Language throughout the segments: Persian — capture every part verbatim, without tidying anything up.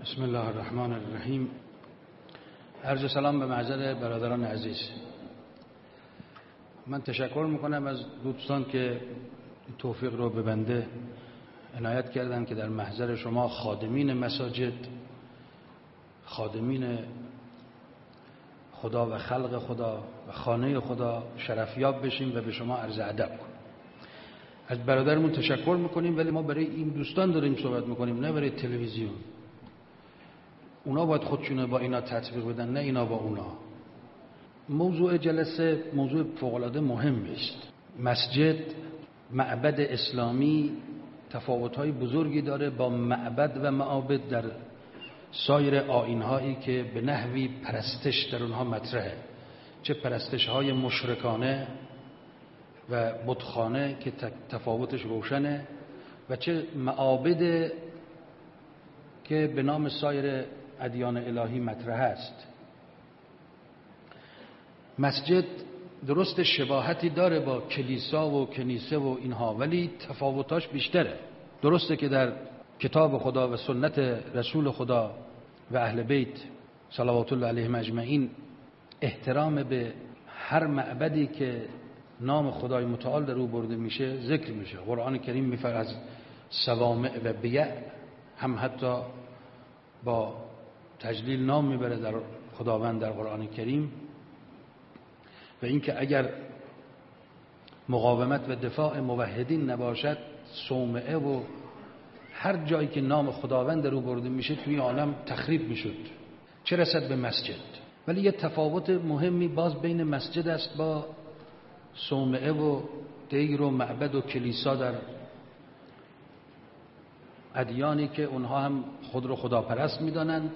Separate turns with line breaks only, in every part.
بسم الله الرحمن الرحیم. عرض سلام به محضر برادران عزیز. من تشکر میکنم از دوستان که توفیق رو به بنده عنایت کردن که در محضر شما خادمین مساجد، خادمین خدا و خلق خدا و خانه خدا شرفیاب بشیم و به شما عرض ادب کنیم. از برادرمون تشکر میکنیم، ولی ما برای این دوستان داریم صحبت میکنیم، نه برای تلویزیون. اونا باید خودشونو با اینا تطبیق بدن، نه اینا با اونا. موضوع جلسه موضوع فوق‌العاده مهمی است. مسجد، معبد اسلامی تفاوت‌های بزرگی داره با معبد و معابد در سایر آیین‌هایی که به نحوی پرستش در اونها مطرحه، چه پرستش‌های مشرکانه و بتخانه که تفاوتش روشنه و چه معابد که به نام سایر ادیان الهی مطرح است. مسجد درست شباهتی داره با کلیسا و کنیسه و اینها، ولی تفاوتاش بیشتره. درسته که در کتاب خدا و سنت رسول خدا و اهل بیت صلوات الله علیهم اجمعین احترام به هر معبدی که نام خدای متعال در او برده میشه ذکر میشه. قرآن کریم میفرماید از صوامع و بیع هم حتی با تجلیل نام میبره در خداوند در قرآن کریم، و اینکه اگر مقاومت و دفاع موحدین نباشد، صومعه و هر جایی که نام خداوند در او برده میشه توی عالم تخریب میشد، چه رسد به مسجد. ولی یه تفاوت مهمی باز بین مسجد است با صومعه و دیر و معبد و کلیسا در ادیانی که اونها هم خود رو خداپرست میدانند،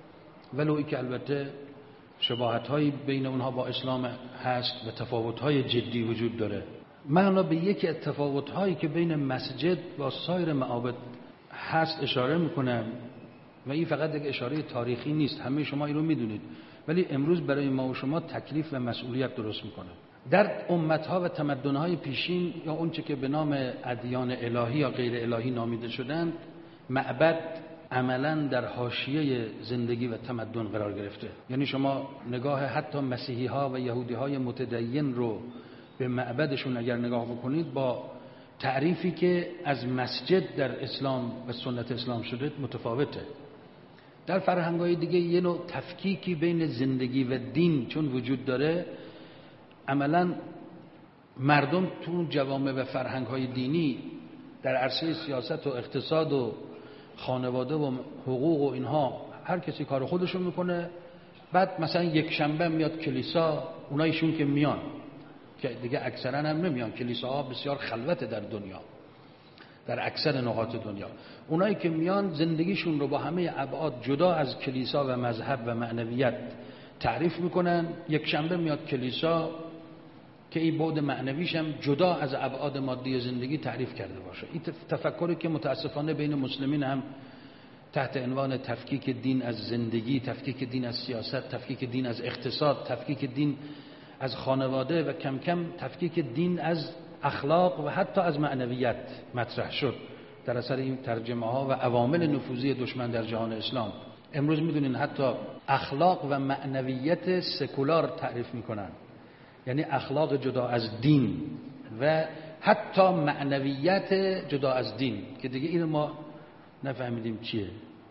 ولو که البته شباهت‌هایی بین اونها با اسلام هست و تفاوت‌های جدی وجود داره. من به یکی از تفاوت‌هایی که بین مسجد با سایر معابد هست اشاره میکنم، و این فقط یک اشاره تاریخی نیست، همه شما این رو میدونید، ولی امروز برای ما و شما تکلیف و مسئولیت درست میکنه. در امت‌ها و تمدن‌های پیشین یا اونچه که به نام ادیان الهی یا غیر الهی نامیده شدند، معبد عملاً در حاشیه زندگی و تمدن قرار گرفته. یعنی شما نگاه حتی مسیحی‌ها و یهودی‌های متدین رو به معبدشون اگر نگاه بکنید، با تعریفی که از مسجد در اسلام و سنت اسلام شده متفاوته. در فرهنگ‌های دیگه یه نوع تفکیکی بین زندگی و دین چون وجود داره، عملاً مردم تو جوامع و فرهنگ‌های دینی در عرصه سیاست و اقتصاد و خانواده و حقوق و اینها هر کسی کار خودشو میکنه. بعد مثلا یک شنبه میاد کلیسا، اونایشون که میان که دیگه اکثرا هم نمیان، کلیساها بسیار خلوته در دنیا، در اکثر نقاط دنیا. اونایی که میان زندگیشون رو با همه ابعاد جدا از کلیسا و مذهب و معنویت تعریف میکنن. یک شنبه میاد کلیسا که این بعد معنویش هم جدا از ابعاد مادی زندگی تعریف کرده باشه. این تفکری که متاسفانه بین مسلمین هم تحت عنوان تفکیک دین از زندگی، تفکیک دین از سیاست، تفکیک دین از اقتصاد، تفکیک دین از خانواده و کم کم تفکیک دین از اخلاق و حتی از معنویت مطرح شد در اثر این ترجمه ها و عوامل نفوذی دشمن در جهان اسلام. امروز میدونین حتی اخلاق و معنویت سکولار تعریف میکنن، یعنی اخلاق جدا از دین و حتی معنویت جدا از دین، که دیگه اینو ما نفهمیدیم چیه،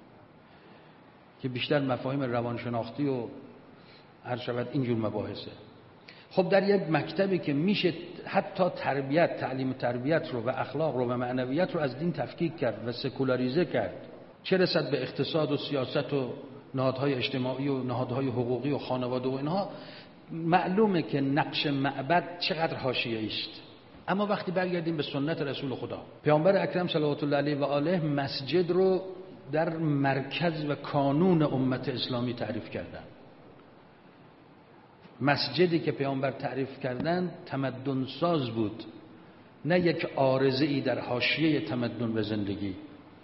که بیشتر مفاهیم روانشناختی و هر شود اینجور مباحثه. خب در یک مکتبی که میشه حتی تربیت، تعلیم تربیت رو و اخلاق رو و معنویت رو از دین تفکیک کرد و سکولاریزه کرد، چه رسد به اقتصاد و سیاست و نهادهای اجتماعی و نهادهای حقوقی و خانواده و اینها، معلومه که نقش معبد چقدر حاشیه‌ای است. اما وقتی برگردیم به سنت رسول خدا، پیامبر اکرم صلوات الله علیه و آله مسجد رو در مرکز و کانون امت اسلامی تعریف کردن. مسجدی که پیامبر تعریف کردن تمدن ساز بود، نه یک عارضه‌ای در حاشیه تمدن و زندگی.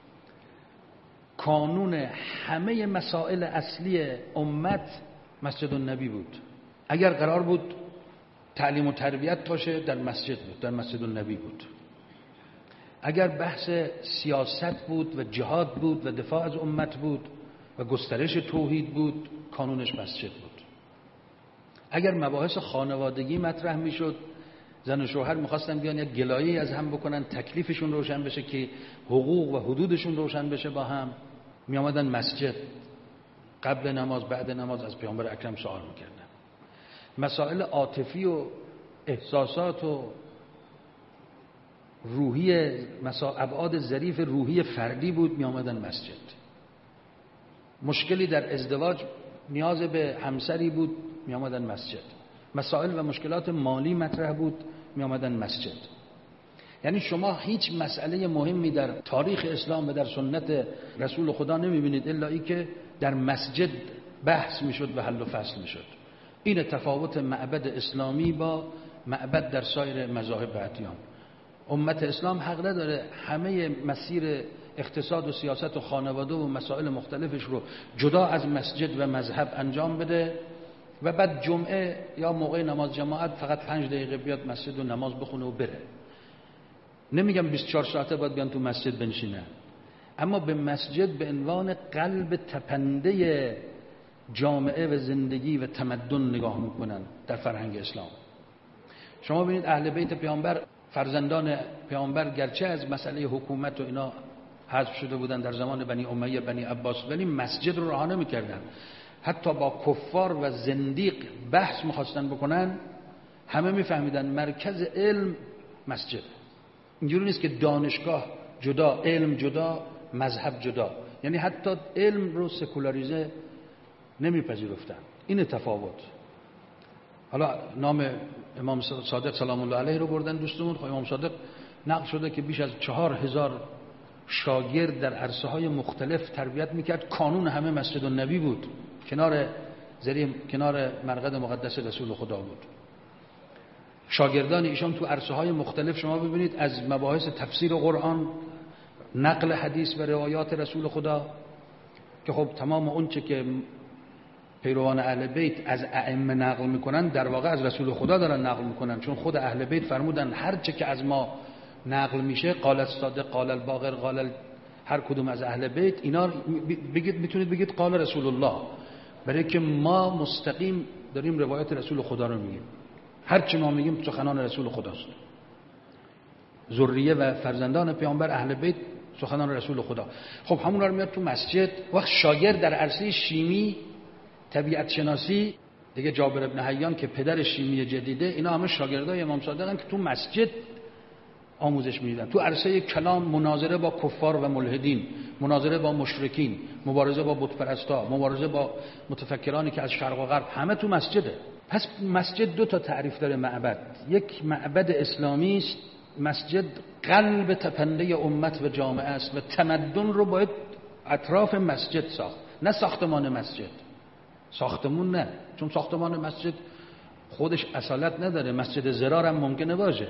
کانون همه مسائل اصلی امت مسجد النبی بود. اگر قرار بود تعلیم و تربیت باشه، در مسجد بود، در مسجد النبی بود. اگر بحث سیاست بود و جهاد بود و دفاع از امت بود، و گسترش توحید بود، کانونش مسجد بود. اگر مباحث خانوادگی مطرح میشد، زن و شوهر میخواستن بیان یک گلایه‌ای از هم بکنن، تکلیفشون روشن بشه که حقوق و حدودشون روشن بشه، با هم می آمدن مسجد، قبل نماز بعد نماز از پیامبر اکرم سوال میکردن. مسائل عاطفی و احساسات و روحی، ابعاد ظریف روحی فردی بود، می آمدن مسجد. مشکلی در ازدواج، نیاز به همسری بود، می آمدن مسجد. مسائل و مشکلات مالی مطرح بود، می آمدن مسجد. یعنی شما هیچ مسئله مهمی در تاریخ اسلام و در سنت رسول خدا نمی بینید الا ای که در مسجد بحث می شد و حل و فصل می شد. این تفاوت معبد اسلامی با معبد در سایر مذاهب و ادیان. امت اسلام حق نداره همه مسیر اقتصاد و سیاست و خانواده و مسائل مختلفش رو جدا از مسجد و مذهب انجام بده و بعد جمعه یا موقع نماز جماعت فقط پنج دقیقه بیاد مسجد و نماز بخونه و بره. نمیگم بیست و چهار ساعته باید بیان تو مسجد بنشینن، اما به مسجد به عنوان قلب تپنده جامعه و زندگی و تمدن نگاه میکنن در فرهنگ اسلام. شما ببینید اهل بیت پیامبر، فرزندان پیامبر، گرچه از مسئله حکومت و اینا حذف شده بودن در زمان بنی امیه بنی عباس، ولی مسجد رو رها نمی‌کردن. حتی با کفار و زندیق بحث می‌خواستن بکنن، همه می‌فهمیدن مرکز علم مسجد. اینجوری نیست که دانشگاه جدا، علم جدا، مذهب جدا. یعنی حتی علم رو سکولاریزه نمی‌پذیرفتن. این تفاوت. حالا نام امام صادق سلام الله علیه رو بردن دوستمون. خب امام صادق نقل شده که بیش از چهار هزار شاگرد در عرصه های مختلف تربیت میکرد. کانون همه مسجد النبی بود، کنار زری کنار مرقد مقدس رسول خدا بود. شاگردان ایشان تو عرصه های مختلف شما ببینید، از مباحث تفسیر قرآن، نقل حدیث و روایات رسول خدا، که خب تمام اون چه که پیروان اهل بیت از ائمه نقل میکنن در واقع از رسول خدا دارن نقل میکنن، چون خود اهل بیت فرمودن هر چه که از ما نقل میشه، قال الصادق، قال الباقر، قال هر کدوم از اهل بیت، اینا بگید میتونید بگید قال رسول الله، برای که ما مستقیم داریم روایت رسول خدا رو میگیم. هر چی ما میگیم سخنان رسول خداست. ذریه و فرزندان پیامبر اهل بیت سخنان رسول خدا. خب همون رو میاد تو مسجد. وقت شاگرد در عرصه شیمی، طبیعت شناسی، دیگه جابر ابن حیان که پدر شیمی جدیده، اینا همه شاگردای امام صادقن که تو مسجد آموزش میدن. تو عرصه کلام مناظره با کفار و ملحدین، مناظره با مشرکین، مبارزه با بت پرستا، مبارزه با متفکرانی که از شرق و غرب، همه تو مسجده. پس مسجد دو تا تعریف داره معبد. یک معبد اسلامی است. مسجد قلب تپنده امت و جامعه است و تمدن رو باید اطراف مسجد ساخت، نه ساختمان مسجد. ساختمون نه، چون ساختمان مسجد خودش اصالت نداره، مسجد زرار هم ممکنه باشه.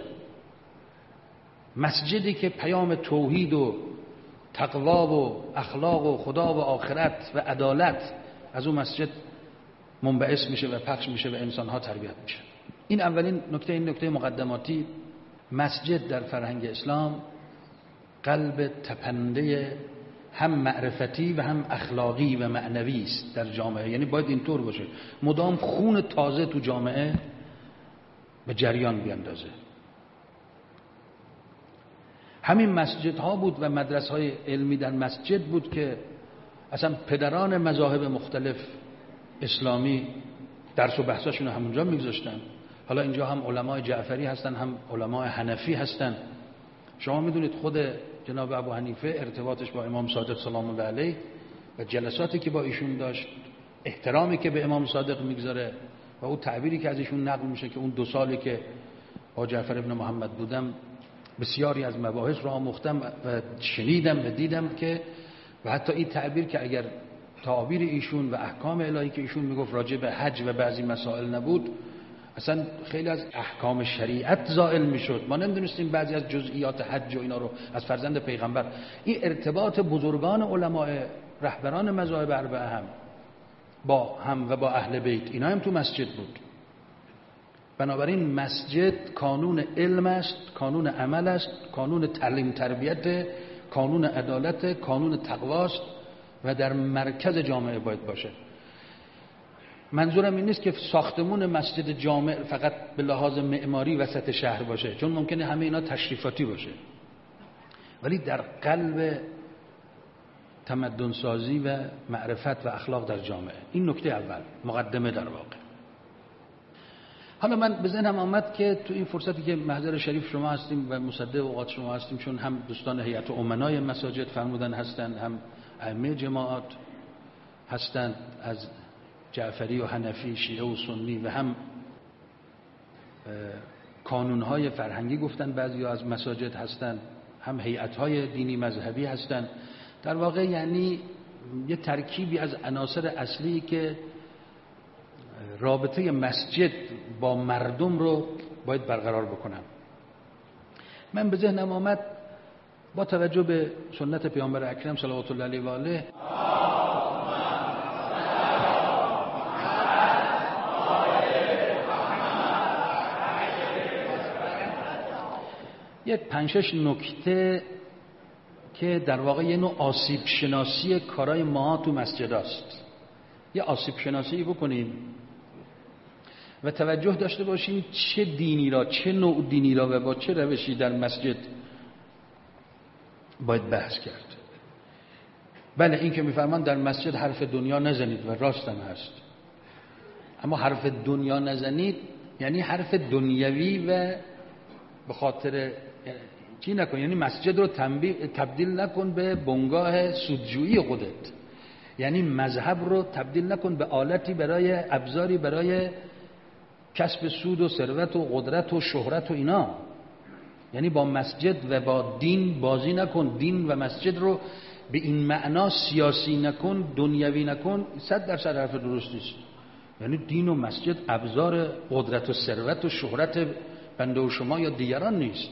مسجدی که پیام توحید و تقوا و اخلاق و خدا و آخرت و عدالت از اون مسجد منبعث میشه و پخش میشه و انسانها تربیت میشه. این اولین نکته، این نکته مقدماتی. مسجد در فرهنگ اسلام قلب تپنده هم معرفتی و هم اخلاقی و معنوی است در جامعه. یعنی باید اینطور باشه، مدام خون تازه تو جامعه به جریان بیاندازه. همین مسجد ها بود و مدرسه های علمی در مسجد بود که اصلا پدران مذاهب مختلف اسلامی درس و بحثاشون همونجا میگذاشتن. حالا اینجا هم علمای جعفری هستن، هم علمای حنفی هستن. شما میدونید خود جناب ابو حنیفه ارتباطش با امام صادق سلام الله علیه و جلساتی که با ایشون داشت، احترامی که به امام صادق میگذاره و اون تعبیری که از ایشون نقل میشه که اون دو سالی که با جعفر ابن محمد بودم بسیاری از مباحث رو آموختم و شنیدم و دیدم که، و حتی این تعبیر که اگر تعبیر ایشون و احکام الهی که ایشون میگفت راجع به حج و بعضی مسائل نبود، اصلا خیلی از احکام شریعت زائل میشد. ما نمیدونستیم بعضی از جزئیات حج و اینا رو از فرزند پیغمبر. این ارتباط بزرگان علماء رهبران مذاهب اربعه هم با هم و با اهل بیت، اینا هم تو مسجد بود. بنابراین مسجد کانون علم است، کانون عمل است، کانون تعلیم تربیت، کانون عدالت، کانون تقوا است و در مرکز جامعه باید باشه. منظورم این نیست که ساختمون مسجد جامع فقط به لحاظ معماری وسط شهر باشه، چون ممکنه همه اینا تشریفاتی باشه، ولی در قلب تمدن سازی و معرفت و اخلاق در جامعه. این نکته اول، مقدمه در واقع. حالا من به ذهنم آمد که تو این فرصتی که محضر شریف شما هستیم و مصدق اوقات شما هستیم، چون هم دوستان هیئت امنای مساجد فرمودن هستند، هم ائمه جماعات هستند از جعفری و حنفی، شیعه و سنی، و هم کانونهای فرهنگی گفتن بعضیا از مساجد هستند، هم هیئت‌های دینی مذهبی هستند. در واقع یعنی یه ترکیبی از عناصر اصلی که رابطه مسجد با مردم رو باید برقرار بکنم. من به ذهنم آمد با توجه به سنت پیامبر اکرم صلوات الله علیه و آله یک پنج شش نکته که در واقع یه نوع آسیب شناسی کارای ما تو مسجد است، یه آسیب شناسی بکنیم و توجه داشته باشیم چه دینی را، چه نوع دینی را و با چه روشی در مسجد باید بحث کرد. بله، این که میفرمان در مسجد حرف دنیا نزنید و راست هم هست، اما حرف دنیا نزنید یعنی حرف دنیوی و به خاطر چی نکن، یعنی مسجد رو تبدیل نکن به بنگاه سودجویی خودت، یعنی مذهب رو تبدیل نکن به آلتی برای ابزاری برای کسب سود و ثروت و قدرت و شهرت و اینا. یعنی با مسجد و با دین بازی نکن، دین و مسجد رو به این معنا سیاسی نکن، دنیوی نکن. صد درصد حرف درستی است. یعنی دین و مسجد ابزار قدرت و ثروت و شهرت بنده و شما یا دیگران نیست.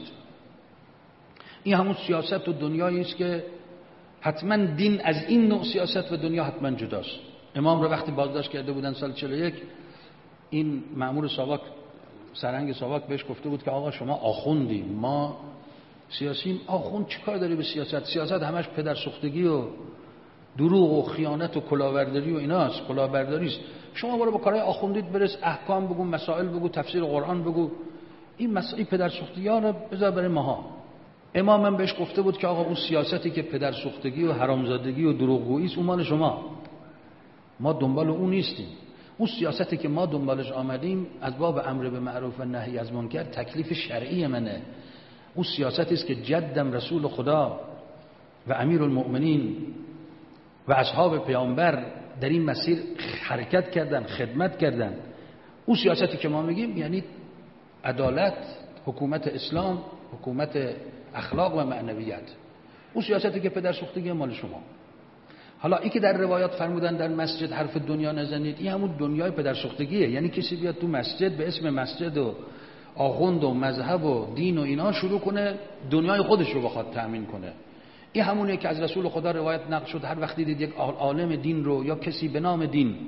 این همون سیاست و دنیایی است که حتما دین از این نوع سیاست و دنیا حتما جداست. امام رو وقتی بازداشت کرده بودن سال چهل و یک، این مأمور ساواک، سرهنگ ساواک بهش گفته بود که آقا شما آخوندی، ما سیاسیم. آخوند چیکار داری به سیاست؟ سیاست همش پدرسوختگی و دروغ و خیانت و کلاهبرداری و ایناست، کلاهبرداری است. شما برو با کارهای آخوندیت برس، احکام بگو، مسائل بگو، تفسیر قرآن بگو. این مسائل پدرسوختگی‌ها رو بذار برای ماها. امامم بهش گفته بود که آقا اون سیاستی که پدرسوختگی و حرامزادگی و دروغگویی است اون مال شما، ما دنبال اون نیستیم. اون سیاستی که ما دنبالش آمدیم از باب امر به معروف و نهی از منکر، تکلیف شرعی منه. اون سیاستی است که جدم رسول خدا و امیر المؤمنین و اصحاب پیامبر در این مسیر حرکت کردن، خدمت کردن. اون سیاستی که ما میگیم یعنی عدالت، حکومت اسلام، حکومت اخلاق و معنویت. اون سیاستی که پدرسوختگی مال شما. حالا این که در روایات فرمودن در مسجد حرف دنیا نزنید، این همون دنیای پدرسوختگیه. یعنی کسی بیاد تو مسجد به اسم مسجد و آخوند و مذهب و دین و اینا شروع کنه دنیای خودش رو بخواد تأمین کنه. این همونه که از رسول خدا روایت نقل شد، هر وقتی دید یک عالم دین رو یا کسی به نام دین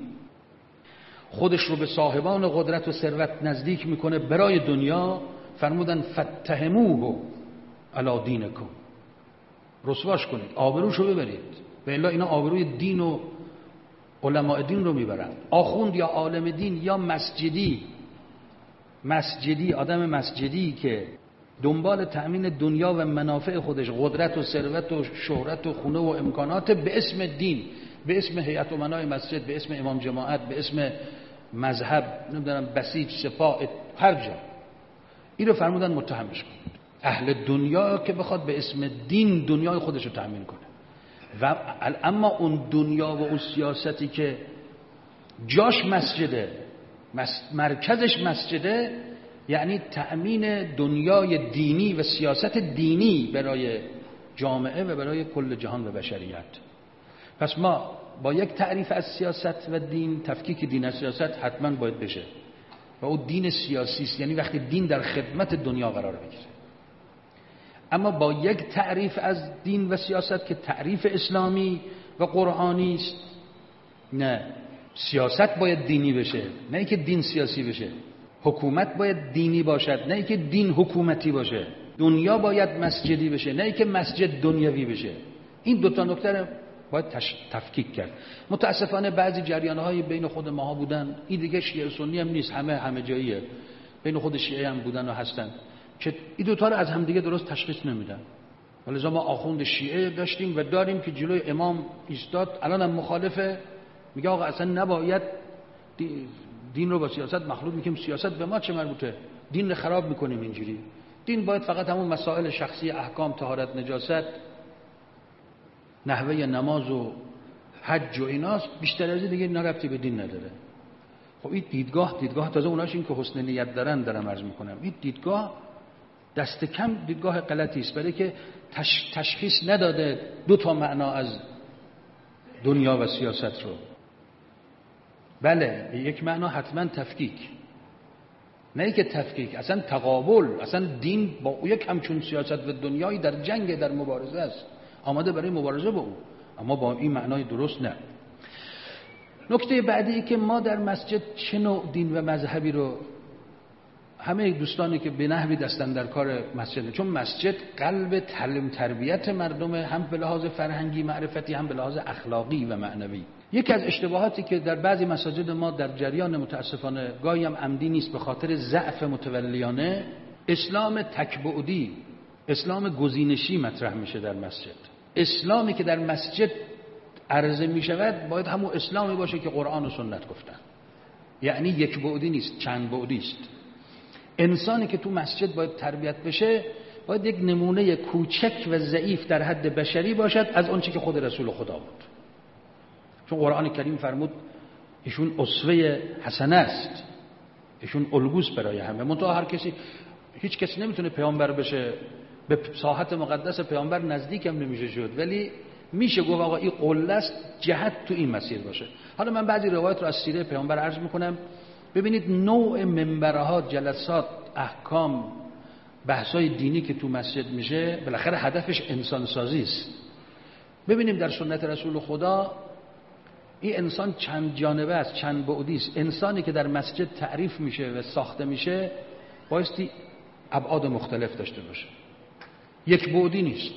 خودش رو به صاحبان قدرت و ثروت نزدیک میکنه برای دنیا، فرمودن فتهموه علی دینکم، رسواش کنید، آبروشو ببرید، و الا اینا آبروی دین و علماء دین رو میبرن. آخوند یا عالم دین یا مسجدی، مسجدی آدم مسجدی که دنبال تأمین دنیا و منافع خودش، قدرت و ثروت و شهرت و خونه و امکانات به اسم دین، به اسم هیئت امنای مسجد، به اسم امام جماعت، به اسم مذهب، نمیدونم بسیج، سپاه، هر جا، این رو فرمودن متهمش کنید. اهل دنیا که بخواد به اسم دین دنیای خودش رو تأمین کنه، و اما اون دنیا و اون سیاستی که جاش مسجده، مرکزش مسجده، یعنی تأمین دنیای دینی و سیاست دینی برای جامعه و برای کل جهان و بشریت. پس ما با یک تعریف از سیاست و دین، تفکیک دین از سیاست حتما باید بشه، و اون دین سیاسی است، یعنی وقتی دین در خدمت دنیا قرار بگیره. اما با یک تعریف از دین و سیاست که تعریف اسلامی و قرآنی است، نه، سیاست باید دینی بشه، نه اینکه دین سیاسی بشه. حکومت باید دینی باشد، نه اینکه دین حکومتی باشه. دنیا باید مسجدی بشه، نه اینکه مسجد دنیوی بشه. این دو تا نکته باید تفکیک کرد. متاسفانه بعضی جریان‌های بین خود ماها بودن، این دیگه شیعه سنی هم نیست، همه همه جاییه، بین خود شیعه هم بودن و هستن که این دوتا رو از همدیگه درست تشخیص نمیدن. ولذا ما آخوند شیعه داشتیم و داریم که جلوی امام ایستاد، الان هم مخالفه، میگه آقا اصلا نباید دین رو با سیاست مخلوط میکنیم، سیاست به ما چه مربوطه، دین رو خراب میکنیم اینجوری. دین باید فقط همون مسائل شخصی، احکام، طهارت، نجاست، نحوه نماز و حج و ایناست، بیشتر از این دیگه اینا ربطی به دین نداره. خب این دیدگاه دیدگاه تازه اوناش این که حسن نیت دارن دارم عرض میکنم، این دیدگاه دست کم دیدگاه غلطی است، برای که تش... تشخیص نداده دو تا معنا از دنیا و سیاست رو. بله یک معنا حتما تفکیک، نه که تفکیک، اصلا تقابل، اصلا دین با یک همچون سیاست و دنیایی در جنگ، در مبارزه است، آماده برای مبارزه با او، اما با این معنای درست نه. نکته بعدی که ما در مسجد چه نوع دین و مذهبی رو، همه دوستانی که به نحوی دستن در کار مسجد، چون مسجد قلب تعلیم تربیت مردم، هم به لحاظ فرهنگی معرفتی، هم به لحاظ اخلاقی و معنوی. یکی از اشتباهاتی که در بعضی مساجد ما در جریان متاسفانه گاهی هم عمدی نیست به خاطر ضعف متولیانه، اسلام تکبعدی، اسلام گزینشی مطرح میشه در مسجد. اسلامی که در مسجد عرضه میشود باید همون اسلامی باشه که قرآن و سنت گفتن، یعنی یک بعدی نیست، چند بعدی است. انسانی که تو مسجد باید تربیت بشه باید یک نمونه کوچک و ضعیف در حد بشری باشد از آنچه که خود رسول خدا بود، چون قرآن کریم فرمود ایشون اسوه حسنه است، ایشون الگوست برای همه. منتها هر کسی، هیچ کسی نمیتونه پیامبر بشه، به ساحت مقدس پیامبر نزدیک هم نمیشه شد، ولی میشه گفت آقا این قله است، جهت تو این مسیر باشه. حالا من بعضی روایت رو از سیره پیامبر عرض میکنم، ببینید نوع منبرها، جلسات، احکام، بحثای دینی که تو مسجد میشه بالاخره هدفش انسان سازی است. ببینیم در سنت رسول خدا این انسان چند جانبه است، چند بعدی است. انسانی که در مسجد تعریف میشه و ساخته میشه بایستی ابعاد مختلف داشته باشه، یک بعدی نیست.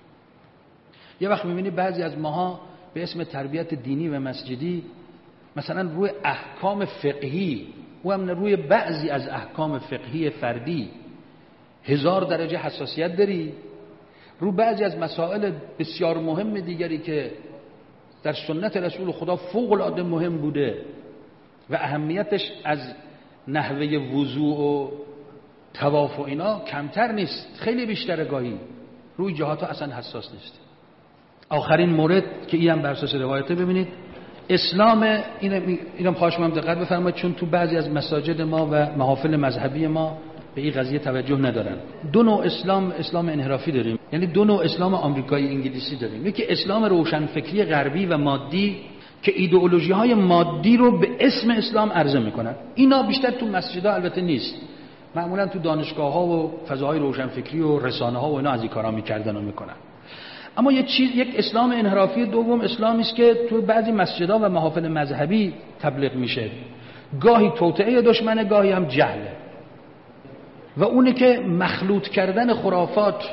یه وقت میبینی بعضی از ماها به اسم تربیت دینی و مسجدی مثلا روی احکام فقهی و هم روی بعضی از احکام فقهی فردی هزار درجه حساسیت داری، رو بعضی از مسائل بسیار مهم دیگری که در سنت رسول خدا فوق العاده مهم بوده و اهمیتش از نحوه وضوء و طواف و اینا کمتر نیست، خیلی بیشتره، گاهی روی جهات اصلا حساس نیست. آخرین مورد که این هم بر اساس روایته، ببینید اسلام، اینم خواهش می‌کنم دقت بفرمایید، چون تو بعضی از مساجد ما و محافل مذهبی ما به این قضیه توجه ندارن. دو نوع اسلام، اسلام انحرافی داریم، یعنی دو نوع اسلام آمریکایی انگلیسی داریم. یکی اسلام روشنفکری غربی و مادی که ایدئولوژی‌های مادی رو به اسم اسلام عرضه میکنن. اینا بیشتر تو مسجدها البته نیست، معمولا تو دانشگاه‌ها و فضاهای روشنفکری و رسانه‌ها و اینا از این کارا میکردن و میکنن. اما یک چیز، یک اسلام انحرافی دوم اسلامی است که تو بعضی مسجدها و محافل مذهبی تبلیغ میشه، گاهی توطئه دشمنه، گاهی هم جهله، و اونه که مخلوط کردن خرافات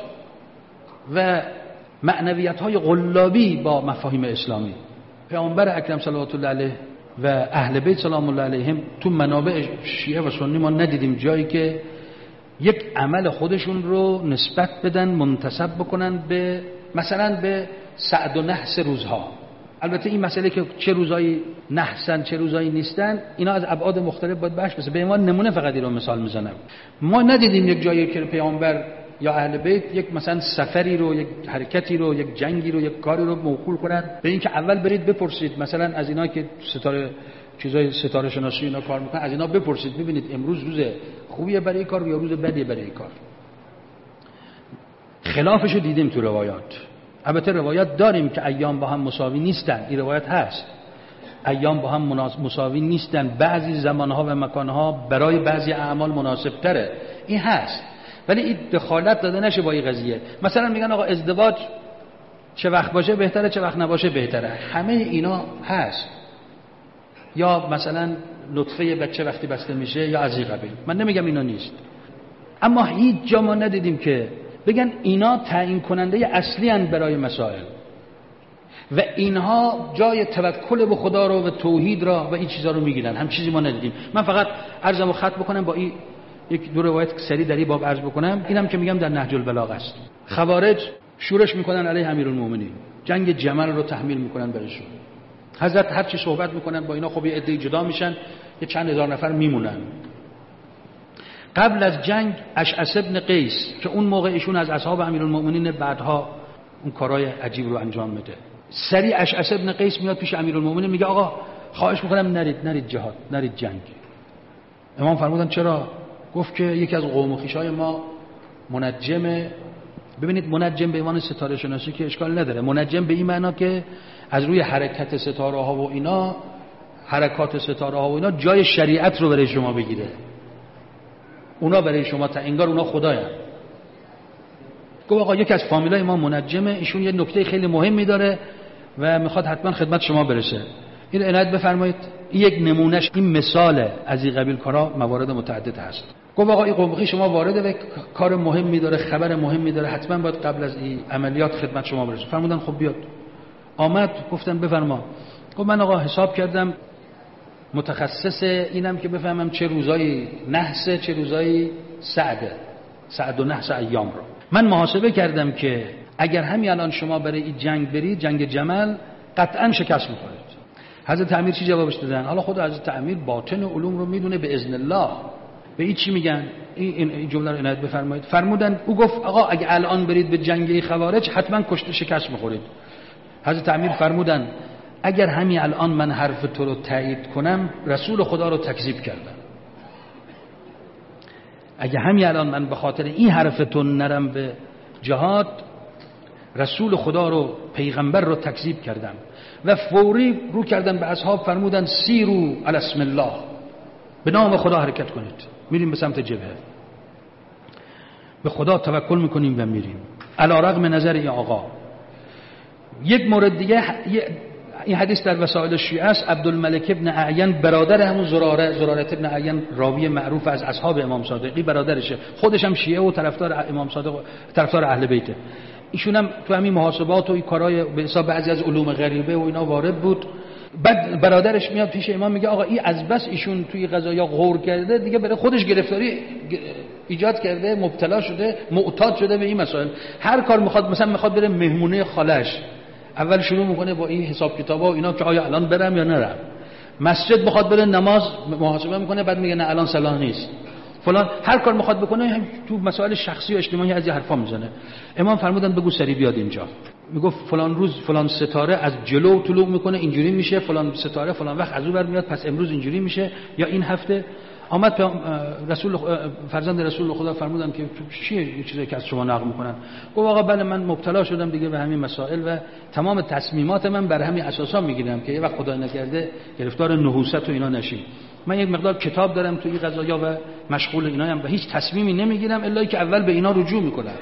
و معنویت‌های قلابی با مفاهیم اسلامی. پیامبر اکرم صلوات الله علیه و اهل بیت سلام الله علیهم تو منابع شیعه و سنی ما ندیدیم جایی که یک عمل خودشون رو نسبت بدن، منتسب بکنن به مثلا به سعد و نحس روزها. البته این مسئله که چه روزایی نحسن چه روزایی نیستن، اینا از ابعاد مختلف باید بحث بشه. به عنوان نمونه فقط این رو مثال میزنم. ما ندیدیم یک جایی که پیامبر یا اهل بیت یک مثلا سفری رو، یک حرکتی رو، یک جنگی رو، یک کاری رو موکول کنن به این که اول برید بپرسید مثلا از اینا که ستاره چیزای ستاره شناسی اینا کار میکنن، از اینا بپرسید ببینید امروز روز خوبیه برای این کار یا روز بدیه برای این کار. خلافشو دیدیم تو روایات. البته روایات داریم که ایام با هم مساوی نیستن، این روایت هست، ایام با هم مساوی نیستن، بعضی زمانها و مکانها برای بعضی اعمال مناسب تره، این هست، ولی این دخالت داده نشه با این قضیه. مثلا میگن آقا ازدواج چه وقت باشه بهتره، چه وقت نباشه بهتره، همه اینا هست. یا مثلا نطفه بچه وقتی بسته میشه یا از این قبیل، من نمیگم اینا نیست، اما هیچ جا ما ندیدیم که بگن اینا تعیین کننده اصلی اند برای مسائل. و اینها جای توکل به خدا رو و توحید را و این چیزا رو میگیرن. هم چیزی ما ندیدیم. من فقط عرضمو ختم بکنم با این یک دو روایت سری در این باب عرض بکنم. اینم که میگم در نهج البلاغه است. خوارج شورش میکنن علیه امیرالمومنین، جنگ جمل رو تحمیل میکنن برشون. حضرت هر چی صحبت میکنن با اینا خب یه عده جدا میشن، یه چند هزار نفر میمونن. قبل از جنگ اشعث ابن قیس که اون موقع ایشون از اصحاب امیرالمومنین بعدها اون کارهای عجیب رو انجام میده، سریع اشعث ابن قیس میاد پیش امیرالمومنین میگه آقا خواهش میکنم نرید نرید جهاد، نرید جنگ. امام فرمودن چرا؟ گفت که یکی از قوم و خویشای ما منجمه. ببینید منجم به عنوان ستاره شناسی که اشکال نداره، منجم به این معنا که از روی حرکت ستاره ها و اینا، حرکات ستاره ها و اینا جای شریعت رو برای شما بگیره. اونا برای شما تا انگار اونا خدایان. گفت آقا یکی از فامیلای ما منجمه، ایشون یه نکته خیلی مهمی داره و میخواد حتما خدمت شما برسه. این عنایت بفرمایید. این یک نمونهش، این مثال از این قبیل کارا موارد متعدد هست. گفت آقا این قوم شما وارده و کار مهمی داره، خبر مهمی داره، حتما باید قبل از این عملیات خدمت شما برسه. فرمودن خب بیاد. آمد. گفتن بفرما. گفت من آقا حساب کردم، متخصص اینم که بفهمم چه روزایی نحسه چه روزایی سعده، سعد و نحس ایام رو من محاسبه کردم که اگر همین الان شما برای این جنگ برید، جنگ جمل، قطعا شکست می‌خورید. حضرت امیر چی جوابش دادن؟ حالا خود حضرت امیر باطن علوم رو میدونه به اذن الله. به این چی میگن؟ این این جمله رو عنایت بفرمایید. فرمودن او گفت آقا اگه الان برید به جنگ خوارج حتما کشته شکست می‌خورید. حضرت امیر فرمودن اگر همین الان من حرف تو رو تایید کنم، رسول خدا رو تکذیب کردم. اگه همین الان من به خاطر این حرف تو نرم به جهاد، رسول خدا رو، پیغمبر رو تکذیب کردم. و فوری رو کردن به اصحاب، فرمودن سیرو علی اسم الله، به نام خدا حرکت کنید، میریم به سمت جبهه، به خدا توکل میکنیم و میریم. علی رغم نظر این آقا. یک مورد دیگه، این حدیث در وسائل شیعه است. عبدالملک ابن اعین برادر همون زراره، زراره ابن اعین راوی معروف از اصحاب امام صادقی، برادرشه، خودش هم شیعه و طرفدار امام صادق، طرفدار اهل بیته. ایشون هم تو همین محاسبات و این کارهای به حساب بعضی از علوم غریبه و اینا وارد بود. بعد برادرش میاد پیش امام میگه آقا این از بس ایشون توی قضایا غور کرده دیگه، برای خودش گرفتاری ایجاد کرده، مبتلا شده، معتاد شده به این مسائل. هر کار میخواد، مثلا میخواد بره مهمونه خالش، اول شروع میکنه با این حساب کتابا و اینا که آیا الان برم یا نرم. مسجد میخواد بره نماز، محاسبه میکنه، بعد میگه نه الان صلاح نیست فلان. هر کار میخواد بکنه هم تو مسائل شخصی و اجتماعی از این حرفا میزنه. امام فرمودن بگو سری بیاد اینجا. میگفت فلان روز فلان ستاره از جلو طلوع میکنه، اینجوری میشه، فلان ستاره فلان وقت از اون ور میاد، پس امروز اینجوری میشه، یا این هفته. آمد رسول فرزند رسول خدا فرمودن که چیه یه چیزی که از شما نقل میکنن؟ گفت آقا بله من مبتلا شدم دیگه به همین مسائل و تمام تصمیمات من بر همین اساسا میگیرم که یه وقت خدای نکرده گرفتار نحوست و اینا نشیم. من یک مقدار کتاب دارم تو این قضایا و مشغول ایناام و هیچ تصمیمی نمیگیرم الا که اول به اینا رجوع میکنم.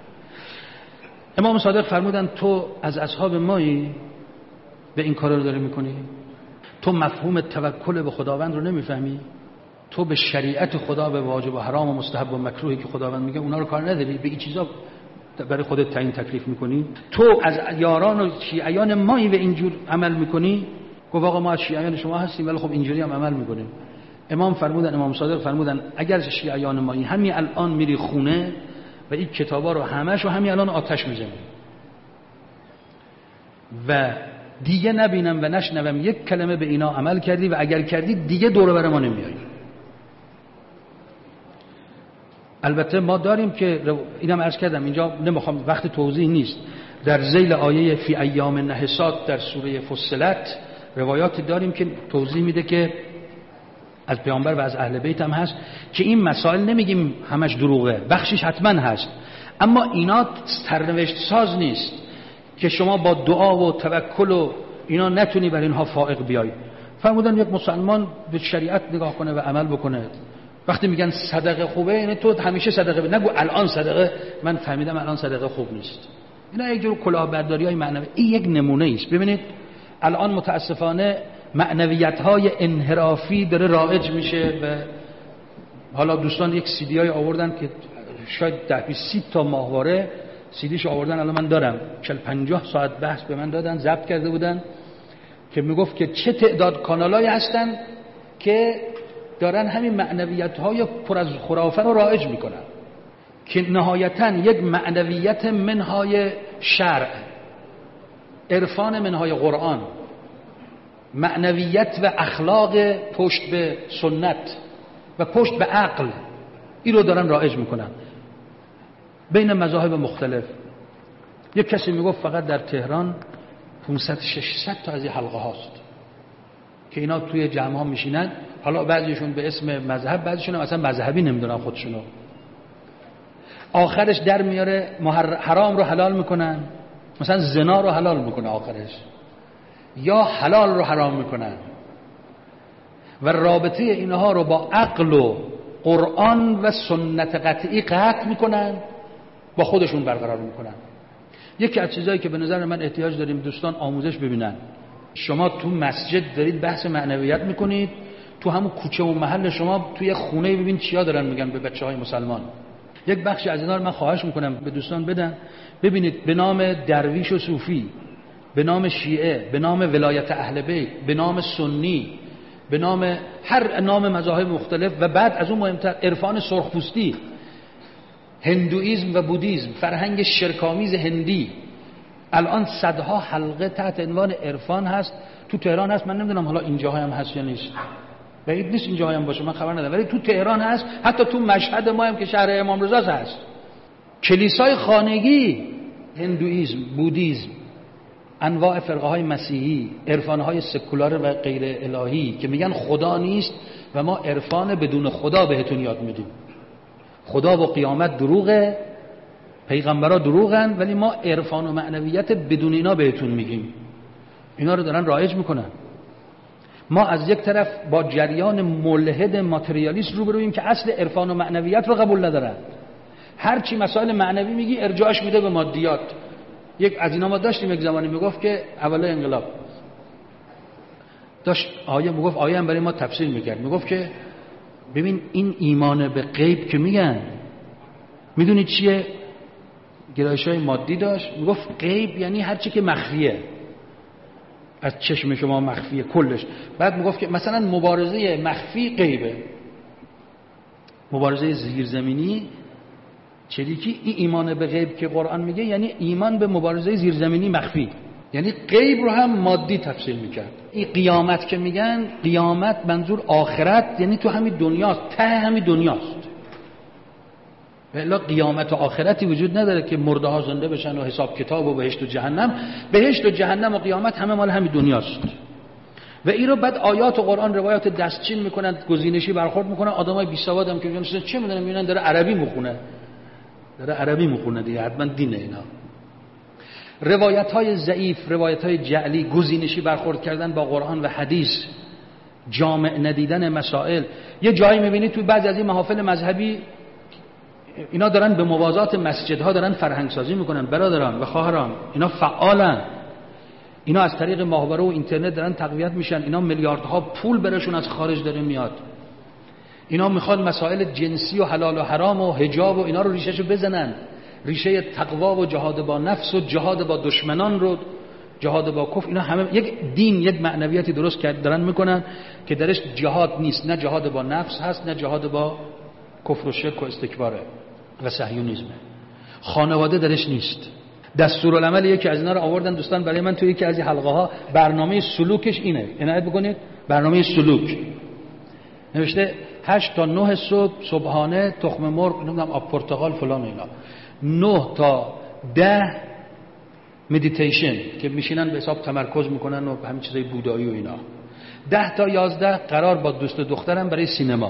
امام صادق فرمودن تو از اصحاب مایی به این کارا رو داری میکنی؟ تو مفهوم توکل به خداوند رو نمیفهمی؟ تو به شریعت خدا، به واجب و حرام و مستحب و مکروهی که خداوند میگه اونا رو کار نداری، به این چیزا برای خودت تعیین تکلیف میکنی؟ تو از یاران و شیعیان مایی به اینجور عمل میکنی؟ گفت آقا ما از شیعیان شما هستیم ولی خب اینجوری هم عمل میکنیم. امام فرمودن، امام صادق فرمودن اگر شیعیان مایی همین الان میری خونه و این کتابا رو همشو همین الان آتش میزنی و دیگه نبینم و نشنوم یک کلمه به اینا عمل کردی و اگر کردی دیگه دور بر ما نمیایی. البته ما داریم که اینم عرض کردم اینجا نمیخوام، وقت توضیح نیست، در ذیل آیه فی ایام نحسات در سوره فصلت روایاتی داریم که توضیح میده که از پیامبر و از اهل بیت هم هست که این مسائل نمیگیم همش دروغه، بخشش حتما هست، اما اینا سرنوشت ساز نیست که شما با دعا و توکل و اینا نتونی بر اینها فائق بیای. فرمودن یک مسلمان به شریعت نگاه کنه و عمل بکنه. وقتی میگن صدقه خوبه یعنی تو همیشه صدقه بده، نگو الان صدقه، من فهمیدم الان صدقه خوب نیست. اینا یک جور کلاهبرداری‌های معنوی. این یک نمونه است. ببینید الان متاسفانه معنویت‌های انحرافی داره رایج میشه و حالا دوستان یک سی دی های آوردن که شاید ده بیست تا ماهواره سیدیش آوردن، الان من دارم، چهل پنجاه ساعت بحث به من دادن، ضبط کرده بودن که میگفت که چه تعداد کانالایی هستن که دارن همین معنویت‌های پر از خرافه رو رایج میکنن که نهایتاً یک معنویت منهای شرع، عرفان منهای قرآن، معنویت و اخلاق پشت به سنت و پشت به عقل، این رو دارن رایج میکنن بین مذاهب مختلف. یک کسی میگفت فقط در تهران پانصد ششصد تا از این حلقه هاست که اینا توی جمع ها میشینن، حالا بعضیشون به اسم مذهب، بعضیشون اصلا مذهبی نمیدونن خودشونو، آخرش در میاره حرام رو حلال میکنن، مثلا زنا رو حلال میکنه آخرش، یا حلال رو حرام میکنن و رابطه اینها رو با عقل و قرآن و سنت قطعی قطع میکنن، با خودشون برقرار میکنن. یکی از چیزایی که به نظر من احتیاج داریم دوستان آموزش ببینن، شما تو مسجد دارید بحث معنویت میکنید، تو همون کوچه و محل شما توی خونه ببین چیا دارن میگن به بچهای مسلمان. یک بخشی از اینا رو من خواهش میکنم به دوستان بدن، ببینید به نام درویش و صوفی، به نام شیعه، به نام ولایت اهل بیت، به نام سنی، به نام هر نام مذاهب مختلف، و بعد از اون مهمتر عرفان سرخپوستی، هندوئیسم و بودیسم، فرهنگ شرکامیز هندی، الان صدها حلقه تحت عنوان عرفان هست تو تهران هست. من نمیدونم حالا اینجاها هم هست یا نیست، بعید نیست اینجاها هم باشه، من خبر ندارم، ولی تو تهران هست، حتی تو مشهد ما هم که شهر امام رضا هست. کلیسای خانگی، هندوئیسم، بودیسم، انواع فرقه های مسیحی، عرفان های سکولار و غیر الهی که میگن خدا نیست و ما عرفان بدون خدا بهتون یاد میدیم. خدا و قیامت دروغه، پیغمبرا دروغن، ولی ما عرفان و معنویت بدون اینا بهتون میگیم. اینا رو دارن رایج میکنن. ما از یک طرف با جریان ملحد ماتریالیست روبرویم که اصل عرفان و معنویت رو قبول ندارن. هر چی مسائل معنوی میگی ارجاعش میده به مادیات. یک از اینا ما داشتیم یک زمانی میگفت که اولای انقلاب داشت آیه میگفت، آیه هم برای ما تفسیر میکرد، میگفت که ببین این ایمان به غیب که میگن، میدونید چیه؟ گرایش‌های مادی داشت، میگفت غیب یعنی هر چی که مخفیه، از چشم شما مخفیه کلش. بعد میگفت که مثلا مبارزه مخفی غیبه، مبارزه زیرزمینی چریکی. این ایمان به غیب که قرآن میگه یعنی ایمان به مبارزه زیرزمینی مخفی، یعنی غیب رو هم مادی تفسیر میکرد. این قیامت که میگن، قیامت منظور آخرت، یعنی تو همین دنیاست، ته همین دنیاست. والا قیامت و آخرتی وجود نداره که مرده ها زنده بشن و حساب کتاب و بهشت و جهنم. بهشت و جهنم و قیامت همه مال همین دنیاست. و این رو بعد آیات و قرآن روایات دستچین میکنن، گزینشی برخورد میکنن. آدمای بی سواد هم که میگن چه میدونن، میبینن داره عربی میخونه، داره عربی میخونه دیگه، حتما دینه اینا. روایت های ضعیف، روایت های جعلی، گزینشی برخورد کردن با قرآن و حدیث، جامع ندیدن مسائل. یه جایی میبینید توی بعضی از این محافل مذهبی اینا دارن به موازات مسجدها دارن فرهنگ سازی میکنن. برادران و خواهران، اینا فعالن، اینا از طریق ماهواره و اینترنت دارن تقویت میشن. اینا میلیاردها پول برشون از خارج داره میاد. اینا میخوان مسائل جنسی و حلال و حرام و حجاب و اینا رو ریشهشو بزنن، ریشه تقوا و جهاد با نفس و جهاد با دشمنان رو، جهاد با کفر. اینا همه یک دین، یک معنویتی درست کرد دارن میکنن که درش جهاد نیست، نه جهاد با نفس هست، نه جهاد با کفر و شرک و استکباره و صهیونیسم. خانواده درش نیست. دستورالعمل یکی از اینا رو آوردن دوستان برای من توی یکی از این حلقه ها. برنامه سلوکش اینه، عنایت بکنید، برنامه سلوک نوشته هشت تا نه صبح صبحانه تخم مرغ، نمیدونم آب پرتقال فلان اینا. نه تا ده مدیتیشن که میشینن به حساب تمرکز میکنن و همین چیزای بودایی و اینا. ده تا یازده قرار با دوست و دخترم برای سینما.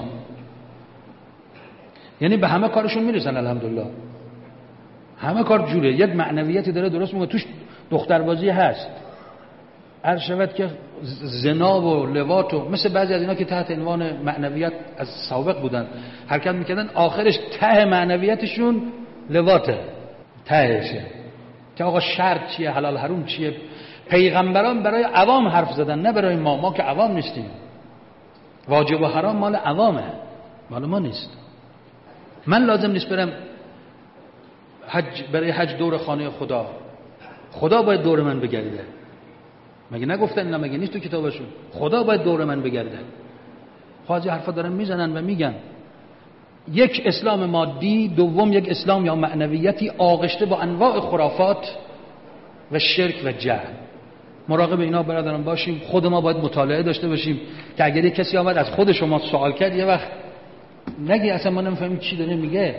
یعنی به همه کارشون میرسن الحمدلله، همه کار جوره. یک معنویتی داره درست میگه، توش دختربازی هست، عرض شود که زنا و لواط و مثل بعضی از اینا که تحت عنوان معنویت از سابق بودن حرکت میکردن، آخرش ته معنویتشون لواطه، تهشه که آقا شرط چیه، حلال حرام چیه. پیغمبران برای عوام حرف زدن، نه برای ما، ما که عوام نیستیم. واجب و حرام مال عوامه، مال ما نیست. من لازم نیست برم حج برای حج دور خانه خدا، خدا باید دور من بگرده. مگه نگفتن اینا؟ مگه نیست تو کتابشون خدا باید دور من بگرده؟ خواهی حرفا دارن میزنن و میگن یک اسلام مادی، دوم یک اسلام یا معنویتی آغشته با انواع خرافات و شرک و جهل. مراقب اینا برادران باشیم. خود ما باید مطالعه داشته باشیم که اگر یک کسی آمد از خود شما سوال کرد یه وقت نگی اصلا ما نمیفهمیم چی داره میگه.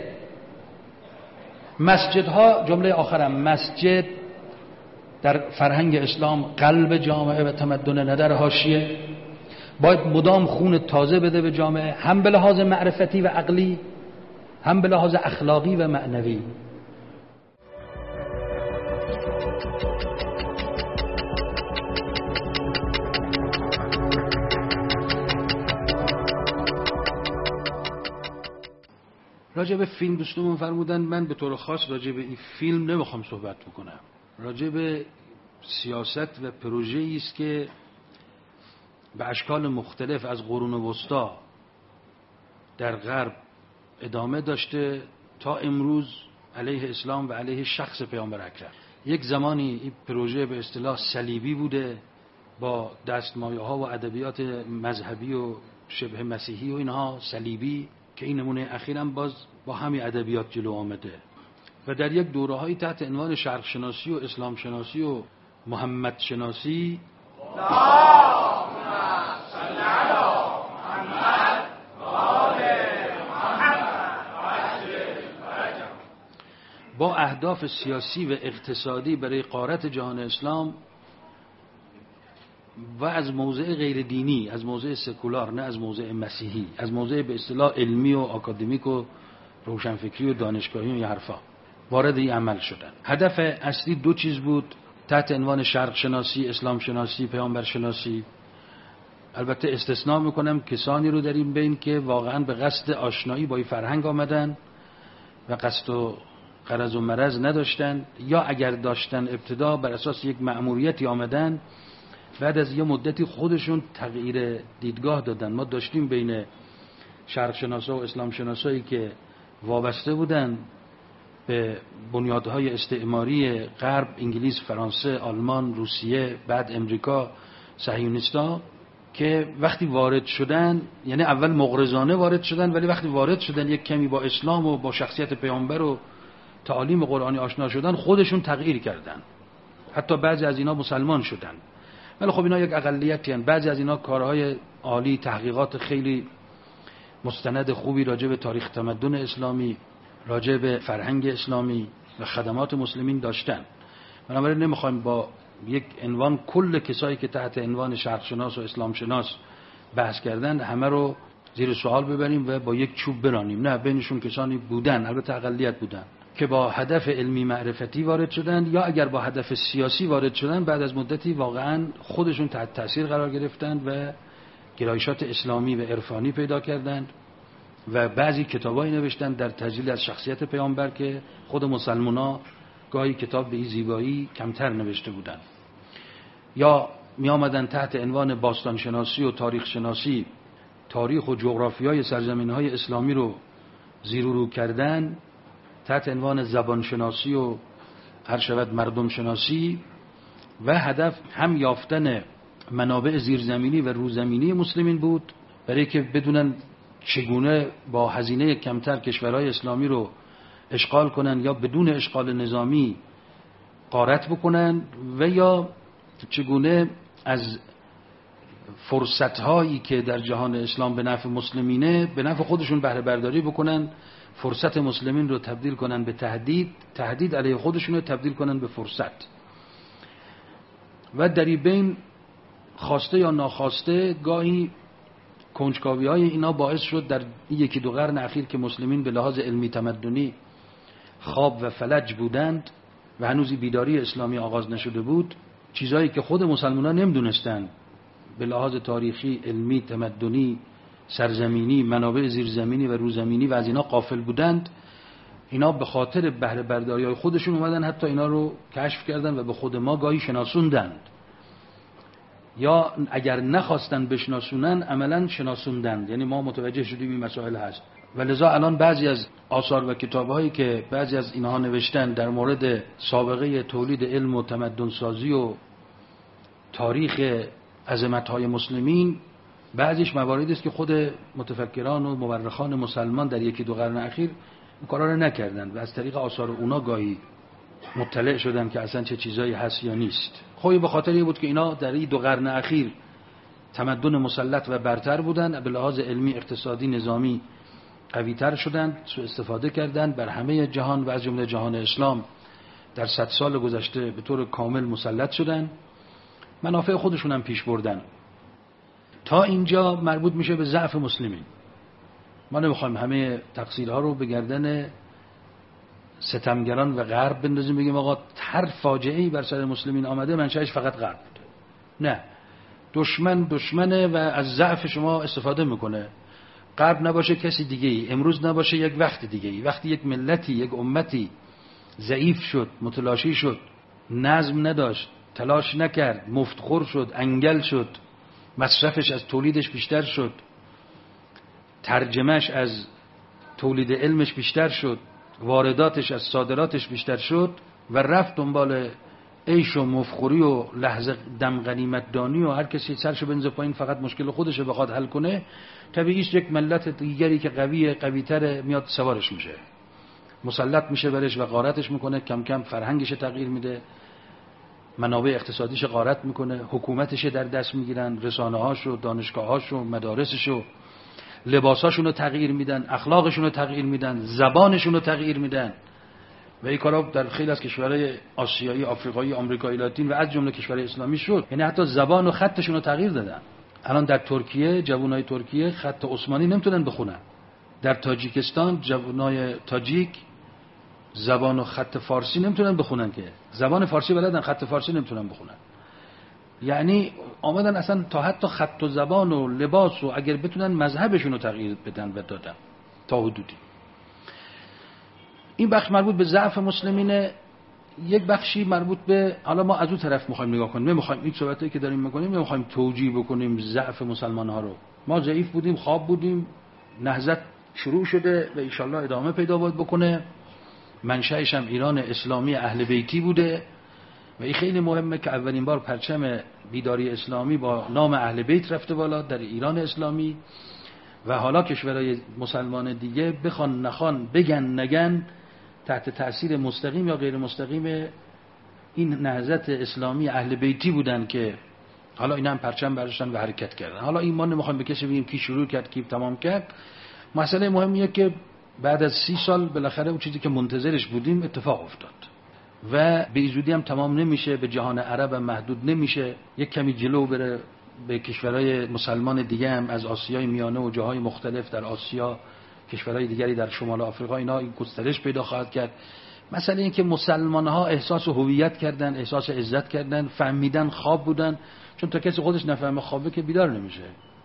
مسجدها، جمله آخرم، مسجد در فرهنگ اسلام قلب جامعه و تمدن، نه در حاشیه. باید مدام خون تازه بده به جامعه، هم به لحاظ معرفتی و عقلی، هم به لحاظ اخلاقی و معنوی. راجع به فیلم دوستمون فرمودن، من به طور خاص راجع به این فیلم نمیخوام صحبت بکنم. راجع به سیاست و پروژه‌ای است که به اشکال مختلف از قرون وسطا در غرب ادامه داشته تا امروز علیه اسلام و علیه شخص پیامبر اکرم. یک زمانی این پروژه به اصطلاح صلیبی بوده با دستمایه‌ها و ادبیات مذهبی و شبه مسیحی و اینها صلیبی، که این نمونه اخیرم باز با همین ادبیات جلو آمده و در یک دوره‌هایی تحت عنوان شرق شناسی و اسلام شناسی و محمد شناسی با اهداف سیاسی و اقتصادی برای غارت جهان اسلام و از موضع غیر دینی، از موضع سکولار، نه از موضع مسیحی، از موضع به اصطلاح علمی و آکادمیک و روشنفکری و دانشگاهی و این حرفا وارد این عمل شدن. هدف اصلی دو چیز بود تحت عنوان شرق شناسی، اسلام شناسی، پیامبر شناسی. البته استثناء میکنم کسانی رو در این بین که واقعا به قصد آشنایی با این فرهنگ آمدن و قصد و غرض و مرض نداشتن، یا اگر داشتن ابتدا بر اساس یک مأموریتی آمدن، بعد از یه مدتی خودشون تغییر دیدگاه دادن. ما داشتیم بین شرق شناسا و اسلام شناسایی که وابسته بودن به بنیادهای استعماری غرب، انگلیس، فرانسه، آلمان، روسیه، بعد امریکا، صهیونیستا، که وقتی وارد شدن، یعنی اول مغرضانه وارد شدن، ولی وقتی وارد شدن یک کمی با اسلام و با شخصیت پیامبر و تعالیم قرآنی آشنا شدن، خودشون تغییر کردن. حتی بعضی از اینا مسلمان شدن. ولی خب اینا یک اقلیتی هستند. بعضی از اینا کارهای عالی، تحقیقات خیلی مستند خوبی راجع به تاریخ تمدن اسلامی، راجع به فرهنگ اسلامی و خدمات مسلمین داشتن. بنابراین نمیخوایم با یک عنوان کل کسایی که تحت عنوان شرق شناس و اسلام شناس بحث کردن همه رو زیر سوال ببریم و با یک چوب برانیم. نه، بینشون کسانی بودن، البته اقلیت بودن، که با هدف علمی معرفتی وارد شدن، یا اگر با هدف سیاسی وارد شدن، بعد از مدتی واقعا خودشون تحت تاثیر قرار گرفتن و گرایشات اسلامی و عرفانی پیدا کردند و بعضی کتابایی نوشتن در تجلیل از شخصیت پیامبر که خود مسلمانا گاهی کتاب به این زیبایی کمتر نوشته بودند. یا می آمدن تحت عنوان باستان شناسی و تاریخ شناسی تاریخ و جغرافیای سرزمین‌های اسلامی رو زیر و رو کردن، تحت عنوان زبان شناسی و هر شود مردم شناسی، و هدف هم یافتن منابع زیرزمینی و روزمینی مسلمین بود برای که بدونن چگونه با هزینه کمتر کشورهای اسلامی رو اشغال کنن یا بدون اشغال نظامی غارت بکنن، و یا چگونه از فرصت‌هایی که در جهان اسلام به نفع مسلمینه به نفع خودشون بهره برداری بکنن، فرصت مسلمین رو تبدیل کنن به تهدید، تهدید علیه خودشون رو تبدیل کنن به فرصت. و در این بین خواسته یا ناخواسته گاهی کنجکاوی های اینا باعث شد در یکی دو قرن اخیر که مسلمین به لحاظ علمی تمدنی خواب و فلج بودند و هنوزی بیداری اسلامی آغاز نشده بود، چیزایی که خود مسلمانان نمیدونستند به لحاظ تاریخی، علمی، تمدنی، سرزمینی، منابع زیرزمینی و روزمینی و از اینا غافل بودند، اینا به خاطر بهره برداری های خودشون اومدن حتی اینا رو کشف کردن و به خود ما گاهی شناسوندند. یا اگر نخواستن بشناسونن عملا شناسوندن. یعنی ما متوجه شدیم این مسائل هست و لذا الان بعضی از آثار و کتاب‌هایی که بعضی از اینها نوشتن در مورد سابقه تولید علم و تمدن سازی و تاریخ عظمت‌های مسلمین، بعضیش مواردی است که خود متفکران و مورخان مسلمان در یکی دو قرن اخیر این کارا رو نکردن و از طریق آثار اونا گاهی مطلع شدن که اصلا چه چیزایی هست یا نیست. خب به خاطر این بود که اینا در این دو قرن اخیر تمدن مسلط و برتر بودن، به لحاظ علمی، اقتصادی، نظامی قوی‌تر شدند، سوء استفاده کردند بر همه جهان و از جمله جهان اسلام در صد سال گذشته به طور کامل مسلط شدند، منافع خودشون هم پیش بردن. تا اینجا مربوط میشه به ضعف مسلمین. ما نمیخوایم همه تقصیرها رو به گردن ستمگران و غرب بندازیم بگیم آقا هر فاجعه‌ای بر سر مسلمین آمده منشأش فقط غرب بوده. نه، دشمن دشمنه و از ضعف شما استفاده میکنه. غرب نباشه کسی دیگه ای، امروز نباشه یک وقت دیگه ای. وقتی یک ملتی، یک امتی ضعیف شد، متلاشی شد، نظم نداشت، تلاش نکرد، مفتخور شد، انگل شد، مصرفش از تولیدش بیشتر شد، ترجمهش از تولید علمش بیشتر شد، وارداتش از صادراتش بیشتر شد و رفت دنبال عیش و مفخوری و لحظه دم غنیمت دانی و هر کسی سرشو بنزه پایین فقط مشکل خودش بخواد حل کنه، طبیعیش یک ملت دیگری که قویه، قوی‌تر میاد سوارش میشه، مسلط میشه برش و غارتش میکنه، کم کم فرهنگش تغییر میده، منابع اقتصادیش غارت میکنه، حکومتش در دست میگیرن، رسانه‌هاشو، دانشگاه‌هاشو، مدارسشو، لباساشون رو تغییر میدن، اخلاقشون رو تغییر میدن، زبانشون رو تغییر میدن و این کارا در خیلی از کشورهای آسیایی، آفریقایی، آمریکایی لاتین و از جمله کشورهای اسلامی شد. یعنی حتی زبان و خطشون رو تغییر دادن. الان در ترکیه جوانای ترکیه خط عثمانی نمیتونن بخونن. در تاجیکستان جوانای تاجیک زبان و خط فارسی نمیتونن بخونن، که زبان فارسی بلدن، خط فارسی نمیتونن بخونن. یعنی آمدن اصلا تا حتی خط و زبان و لباس و اگر بتونن مذهبشون رو تغییر بدن و دادن تا حدودی. این بخش مربوط به ضعف مسلمینه. یک بخشی مربوط به، حالا ما از اون طرف میخوایم نگاه کنیم، نمیخوایم این صحبتایی که داریم میکنیم نمیخوایم توجیه بکنیم ضعف مسلمان ها رو. ما ضعیف بودیم، خواب بودیم، نهضت شروع شده و انشالله ادامه پیدا باید بکنه. منشأش هم ایران اسلامی اهل بیتی بوده و این خیلی مهمه که اولین بار پرچم بیداری اسلامی با نام اهل بیت رفته بالا در ایران اسلامی و حالا کشورهای مسلمان دیگه بخوان نخوان، بگن نگن، تحت تأثیر مستقیم یا غیر مستقیم این نهضت اسلامی اهل بیتی بودن که حالا اینا هم پرچم برداشتن و حرکت کردن. حالا این ما نمیخوایم به کسی بگیم کی شروع کرد کی تمام کرد. مسئله مهمیه که بعد از سی سال بالاخره اون چیزی که منتظرش بودیم اتفاق افتاد و به ایزودی هم تمام نمیشه، به جهان عرب هم محدود نمیشه، یک کمی جلو بره به کشورهای مسلمان دیگه هم از آسیای میانه و جاهای مختلف در آسیا، کشورهای دیگری در شمال آفریقا، اینا این گسترش پیدا خواهد کرد. مثلا این که مسلمان ها احساس هویت کردن، احساس عزت کردن، فهمیدن خواب بودن، چون تا کسی خودش نفهمه خوابه که بیدار نمیشه.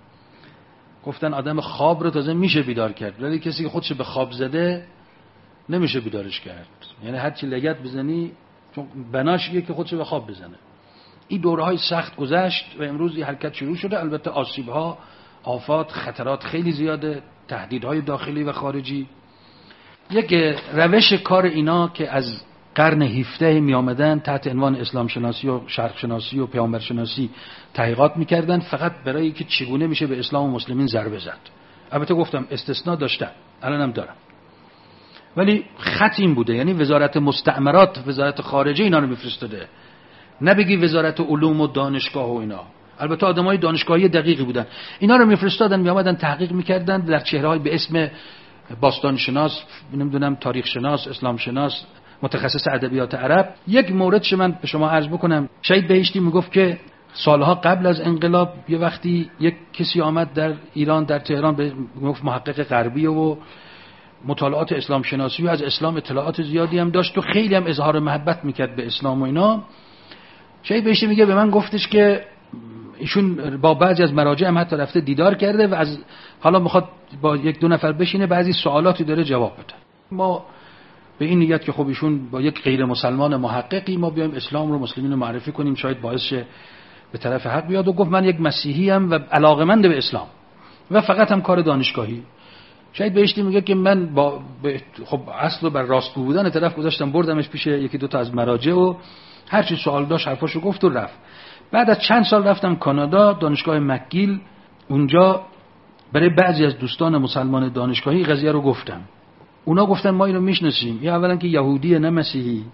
گفتن آدم خواب رو تازه میشه بیدار کرد، ولی کسی که خودش به خواب زده نمیشه بیدارش کرد. یعنی هر چی لگد بزنی، چون بناش یه که خودش به خواب بزنه. این دوره‌های سخت گذشت و امروز این حرکت شروع شده. البته آسیب‌ها، آفات، خطرات خیلی زیاده، تهدیدهای داخلی و خارجی. یک روش کار اینا که از قرن هفدهم می آمدن تحت عنوان اسلام شناسی و شرق شناسی و پیامبر شناسی تحقیقات میکردن، فقط برای که چگونه میشه به اسلام و مسلمین ضربه زد. البته گفتم استثناء داشتن، الانم دارم، ولی خط این بوده. یعنی وزارت مستعمرات، وزارت خارجه اینا رو میفرستاده، نبگی وزارت علوم و دانشگاه و اینا. البته آدمای دانشگاهی دقیقی بودن، اینا رو میفرستادن، میآمدن تحقیق میکردن در چهره‌های به اسم باستان شناس، نمیدونم تاریخ شناس، اسلام شناس، متخصص ادبیات عرب. یک موردش من به شما عرض بکنم. شهید بهشتی میگفت که سالها قبل از انقلاب یه وقتی یک کسی آمد در ایران، در تهران، به گفت محقق غربی و مطالعات اسلام شناسی و از اسلام اطلاعات زیادی هم داشت و خیلی هم اظهار محبت میکرد به اسلام و اینا. شهید بهشتی میگه به من گفتش که ایشون با بعضی از مراجع هم حتی رفته دیدار کرده و از حالا میخواد با یک دو نفر بشینه بعضی سوالاتی داره جواب بده. ما به این نیت که خب ایشون با یک غیر مسلمان محققی ما بیایم اسلام رو مسلمین رو معرفی کنیم، شاید باعث شه به طرف حق بیاد و گفت من یک مسیحی ام و علاقه‌مند به اسلام و فقط هم کار دانشگاهی. شاید بهشتی میگه که من با خب اصل بر راستگو بودن طرف گذاشتم، بردمش پیش یکی دو تا از مراجع و هر چی سوال داشت حرفاشو گفت و رفت. بعد از چند سال رفتم کانادا، دانشگاه مکگیل. اونجا برای بعضی از دوستان مسلمان دانشگاهی قضیه رو گفتم. اونا گفتن ما اینو میشناسیم، یا اولا که یهودیه نه مسیحی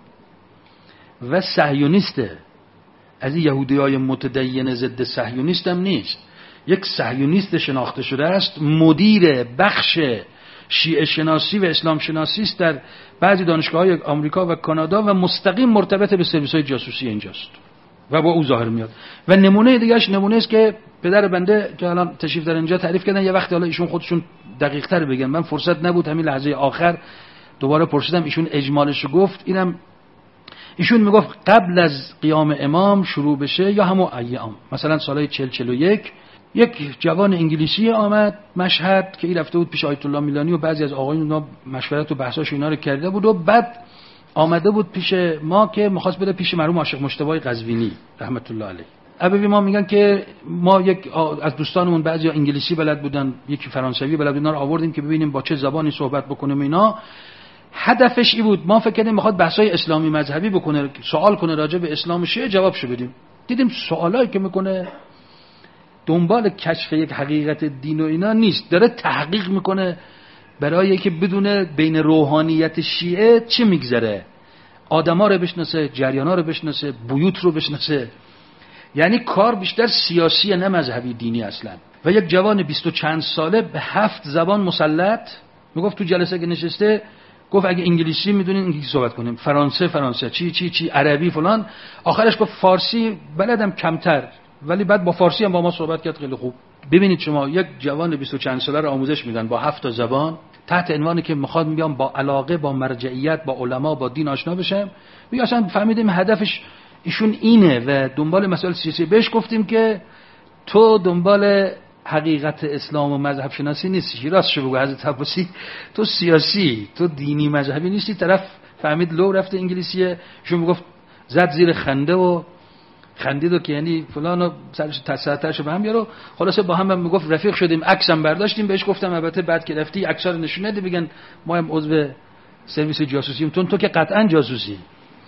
و صهیونیسته. از این یهودیای متدین ضد صهیونیست هم نیست، یک صهیونیست شناخته شده است، مدیر بخش شیعه شناسی و اسلام شناسی است در بعضی دانشگاه‌های آمریکا و کانادا و مستقیم مرتبط به سرویس‌های جاسوسی اینجاست و با او ظاهر میاد. و نمونه دیگه‌اش نمونه است که پدر بنده که الان تشریف در اینجا تعریف کردن، یه وقتی حالا ایشون خودشون دقیق‌تر بگن، من فرصت نبود همین لحظه آخر دوباره پرسیدم، ایشون اجمالش رو گفت. اینم ایشون میگفت قبل از قیام امام شروع بشه یا همون ایام، مثلا سالهای چهل چهل و یک، یک جوان انگلیسی آمد مشهد که این رفته بود پیش آیت الله میلانی و بعضی از آقایون اونا مشورت و بحثاش اینا رو کرده بود و بعد آمده بود پیش ما که می‌خواست بره پیش مرحوم عاشق مجتبی قزوینی رحمت الله علیه. ابوی ما میگن که ما یک از دوستانمون بعضی انگلیسی بلد بودن، یکی فرانسوی بلد بودن، رو آوردیم که ببینیم با چه زبانی صحبت بکنیم. اینا هدفش این بود، ما فکر کردیم میخواد بحث‌های اسلامی مذهبی بکنه، سوال کنه راجع به اسلام شیعه، جوابشو بدیم. دیدیم سوالایی که میکنه دنبال کشف یک حقیقت دین و اینا نیست، داره تحقیق میکنه برای که بدونه بین روحانیت شیعه چه میگذره، آدما رو بشناسه، جریانا رو بشناسه، بیوت رو بشناسه. یعنی کار بیشتر سیاسی نه مذهبی دینی اصلا. و یک جوان بیست و چند ساله به هفت زبان مسلط، میگفت تو جلسه که نشسته گفت اگه انگلیسی میدونین انگلیسی صحبت کنیم، فرانسه فرانسه، چی چی چی، عربی فلان. آخرش گفت فارسی بلدم کمتر، ولی بعد با فارسی هم با ما صحبت کرد خیلی خوب. ببینید شما یک جوان بیست و چند ساله رو آموزش میدن با هفت تا زبان تحت عنوانی که میخواد میگم با علاقه، با مرجعیت، با علما، با دین آشنا بشم. میگه اصلا فهمیدیم هدفش ایشون اینه و دنبال مسائل سیاسی. بهش گفتیم که تو دنبال حقیقت اسلام و مذهب شناسی نیستی، راستش بگو حضرت عباسی، تو سیاسی، تو دینی مذهبی نیستی. طرف فهمید لو رفته انگلیسیه، ایشون میگفت زد زیر خنده و خندید و که یعنی فلانو سرش تساعتش به هم بیارو. خلاصه با هم, هم میگفت رفیق شدیم، عکسم برداشتیم. بهش گفتم البته بعد که رفتی عکس‌ها رو نشون نده بگن ما هم عضو سرویس جاسوسیم. تو تو که قطعا جاسوسی،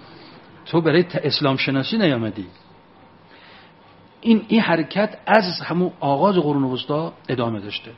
تو برای اسلام شناسی نیامدی. این این حرکت از همون آغاز قرون وسطا ادامه داشته.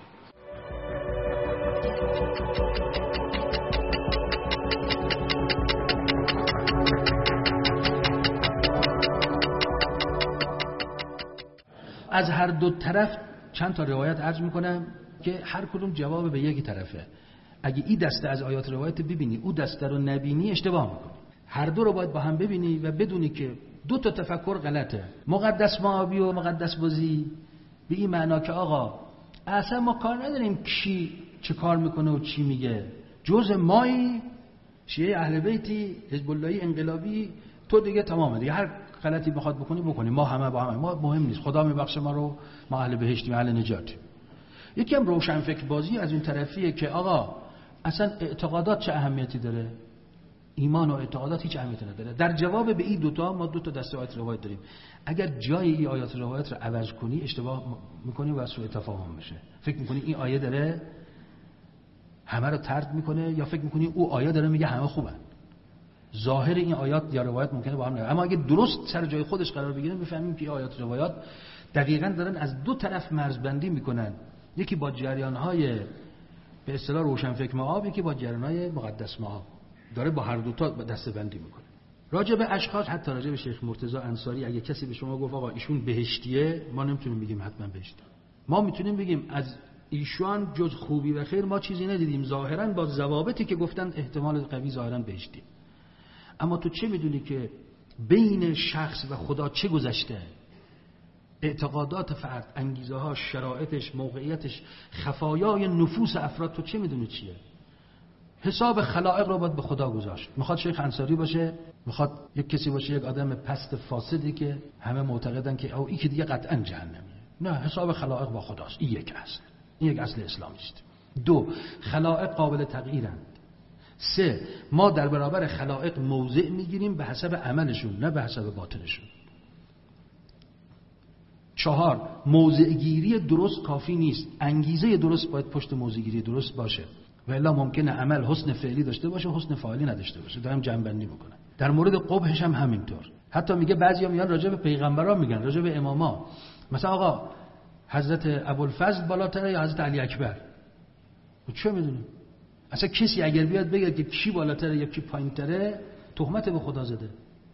از هر دو طرف چند تا روایت عرض میکنم که هر کدوم جواب به یکی طرفه. اگه این دسته از آیات روایت ببینی او دسته رو نبینی اشتباه میکنی. هر دو رو باید با هم ببینی و بدونی که دو تا تفکر غلطه. مقدس مآبی و مقدس بازی به این معنا که آقا اصلا ما کار نداریم کی چه کار میکنه و چی میگه، جز مایی شیعه اهل بیتی حزب اللهی انقلابی، تو دیگه تمامه دیگه، هر غلطی بخواد بکنی بکنی، ما همه با همه، ما مهم نیست، خدا میبخشه ما رو، ما اهل بهشتیم، اهل نجاتیم. یکی هم روشن فکر بازی از این طرفیه که آقا اصلا اعتقادات چه اهمیتی داره، ایمان و اعتقادات هیچ اهمیتی نداره. در جواب به این دوتا ما دو تا دسته آیات روایت داریم. اگر جای این آیات روایت رو عوض کنی اشتباه میکنی و سوء تفاهم میشه. فکر میکنی این آیه داره همه رو طرد میکنه یا فکر میکنی او آیه داره میگه همه خوبن. ظاهر این آیات یا روایت ممکنه با هم نه، اما اگه درست سر جای خودش قرار بگیره میفهمیم که آیات روایات دقیقاً دارن از دو طرف مرزبندی میکنن، یکی با جریان‌های به اصطلاح روشن فکر مآب، یکی با جریان‌های مقدس مآب، داره با هر دو تا دسته بندی میکنه. راجع به اشخاص، حتی راجع به شیخ مرتضی انصاری، اگه کسی به شما گفت آقا ایشون بهشتیه، ما نمیتونیم بگیم حتما بهشتی. ما میتونیم بگیم از ایشون جز خوبی و خیر ما چیزی ندیدیم، ظاهراً با ضوابطی که گفتن احتمال قوی ظاهراً بهشتی. اما تو چه میدونی که بین شخص و خدا چه گذشته؟ اعتقادات فرد، انگیزه ها، شرایطش، موقعیتش، خفایای نفوس افراد، تو چه میدونی چیه؟ حساب خلائق رو باید به خدا گذاشت. میخواد شیخ انصاری باشه، میخواد یک کسی باشه، یک آدم پست فاسدی که همه معتقدن که او این که دیگه قطعا جهنمیه. نه، حساب خلائق با خداست. این یک اصل، این یک اصل اسلامی است. دو، خلائق قابل تغییرند. سه، ما در برابر خلائق موضع میگیریم به حسب عملشون نه به حسب باطنشون.
چهار، موضعگیری درست کافی نیست، انگیزه درست باید پشت موضعگیری درست باشه و الا ممکنه عمل حسن فعلی داشته باشه حسن فاعلی نداشته باشه. دارم جنبندی میکنم. در مورد قبحش هم همینطور. حتی میگه بعضیا میان راجع به پیغمبران میگن، راجع به اماما، مثلا آقا حضرت ابوالفضل بالاتره یا حضرت علی اکبر؟ چه میدونیم؟ اصلا کسی اگر بیاد بگه که کی بالاتره یا کی پایینتره، تهمت به خدا زده.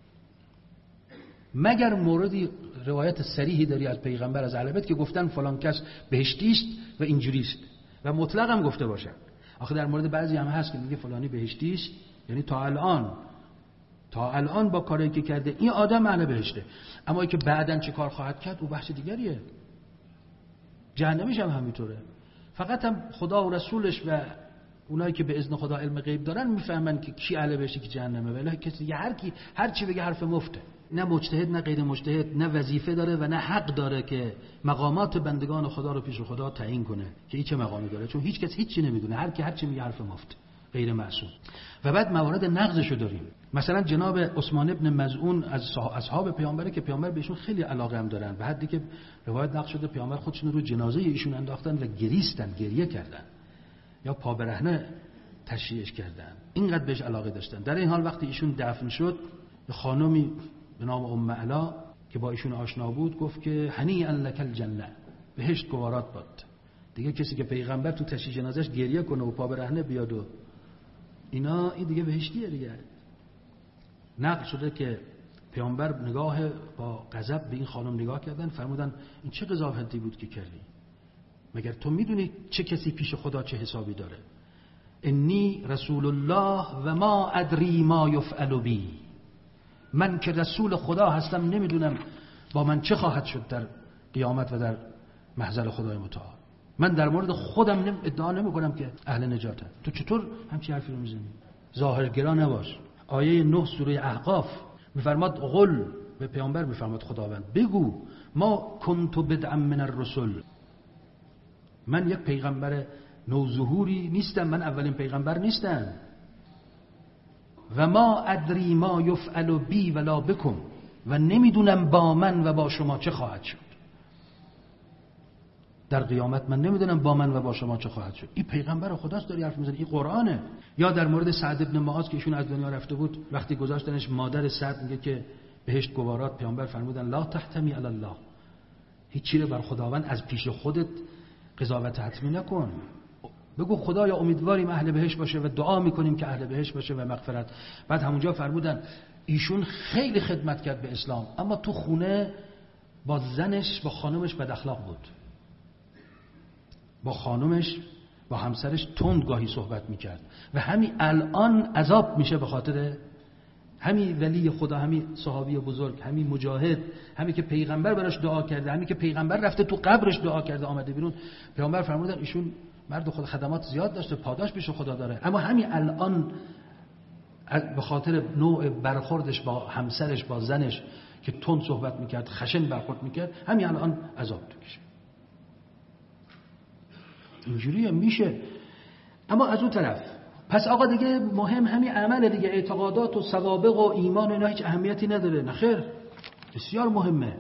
مگر موردی روایت صریحی داری از پیغمبر از اهل بیت که گفتن فلان کس بهشتی است و اینجوری است و مطلق هم گفته باشن. آخه در مورد بعضی هم هست که میگه فلانی بهشتی است، یعنی تا الان تا الان با کاری که کرده این آدم اهل بهشته، اما ای که بعداً چه کار خواهد کرد او بحث دیگریه. جهنمیش هم همینطوره. فقط هم خدا و رسولش و اونایی که به اذن خدا علم غیب دارن میفهمن که کی اهل بهشته کی جهنمه. ولی کسی هر کی هر چی بگه حرف مفته. نه مجتهد نه غیر مجتهد، نه وظیفه داره و نه حق داره که مقامات بندگان خدا رو پیش خدا تعیین کنه که این چه مقامی داره، چون هیچ کس هیچ نمیدونه. هر کی هر چی میگه حرف مفت، غیر معصوم. و بعد موارد نقضشو داریم. مثلا جناب عثمان ابن مظعون از اصحاب پیامبره که پیامبر بهشون خیلی علاقه هم دارن، به حدی که روایت نقل شده پیامبر خودشون رو جنازه ایشون انداختن و گریستن، گریه کردن یا پا برهنه تشییعش کردن، اینقدر بهش علاقه داشتن. در این حال وقتی ایشون دفن شد، خانمی به نام ام علا که با ایشون آشنا بود گفت که هنیئا لک الجنه، بهشت گوارات باد. دیگه کسی که پیغمبر تو تشییع جنازش گریه کنه و پا برهنه بیاد و اینا، این دیگه بهشتیه دیگه. نقل شده که پیامبر نگاه با غضب به این خانم نگاه کردن، فرمودن این چه قضاوتی بود که کردی؟ مگر تو میدونی چه کسی پیش خدا چه حسابی داره؟ انی رسول الله و ما ادری ما یفعل بی، من که رسول خدا هستم نمیدونم با من چه خواهد شد در قیامت و در محضر خدای متعال. من در مورد خودم ادعا نمی کنم که اهل نجاتم. تو چطور همچین حرفی رو میزنی؟ ظاهرگرا نباش. آیه نه سوره احقاف میفرماد قل، به پیامبر میفرماد خداوند بگو ما کنت بدعا من الرسل، من یک پیغمبر نوظهوری نیستم، من اولین پیغمبر نیستم. و ما ادری ما یفعل بی ولا بکم، و نمیدونم با من و با شما چه خواهد شد در قیامت. من نمیدونم با من و با شما چه خواهد شد. این پیغمبر خداست داری حرف میزنی، این قرآنه. یا در مورد سعد ابن معاذ که ایشون از دنیا رفته بود، وقتی گذاشتنش مادر سعد میگه که بهشت گوارات، پیامبر فرمودن لا تحتمی علی الله، هیچ چیزی بر خداوند از پیش خودت قضاوت حتمی نکن. بگو خدایا امیدواریم اهل بهشت باشه و دعا میکنیم که اهل بهشت باشه و مغفرت. بعد همونجا فرمودن ایشون خیلی خدمت کرد به اسلام، اما تو خونه با زنش با خانمش بد اخلاق بود، با خانمش با همسرش تند گاهی صحبت میکرد و همین الان عذاب میشه به خاطر همین ولی خدا، همین صحابی بزرگ، همین مجاهد، همین که پیغمبر براش دعا کرده، همین که پیغمبر رفته تو قبرش دعا کرده آمده بیرون. پیغمبر فرمودن ایشون مرد خود خدمات زیاد داشته، پاداش پیش خدا داره، اما همین الان به خاطر نوع برخوردش با همسرش با زنش که تند صحبت میکرد، خشن برخورد میکرد، همین الان عذاب تو کشه. اینجوری هم میشه. اما از اون طرف پس آقا دیگه مهم همین عمل دیگه، اعتقادات و سوابق و ایمان اینا هیچ اهمیتی نداره. نخیر، بسیار مهمه.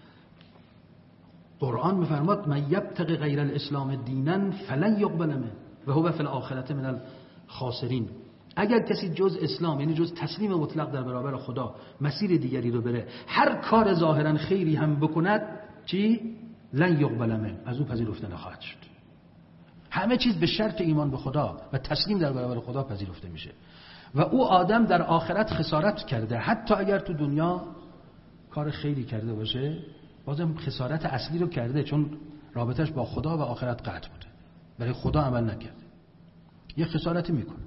قرآن میفرماد من یبتغی غیر الاسلام دینا فلن یقبل منه و هو فی الاخره من الخاسرین. اگر کسی جز اسلام، یعنی جز تسلیم مطلق در برابر خدا، مسیر دیگری رو بره، هر کار ظاهرا خیری هم بکند، چی؟ لن یقبل منه، از او پذیرفته نخواهد شد. همه چیز به شرط ایمان به خدا و تسلیم در برابر خدا پذیرفته میشه و او آدم در آخرت خسارت کرده. حتی اگر تو دنیا کار خیری کرده باشه، بازم خسارت اصلی رو کرده، چون رابطش با خدا و آخرت قطع بوده، برای خدا عمل نکرده، یه خسارتی میکنه.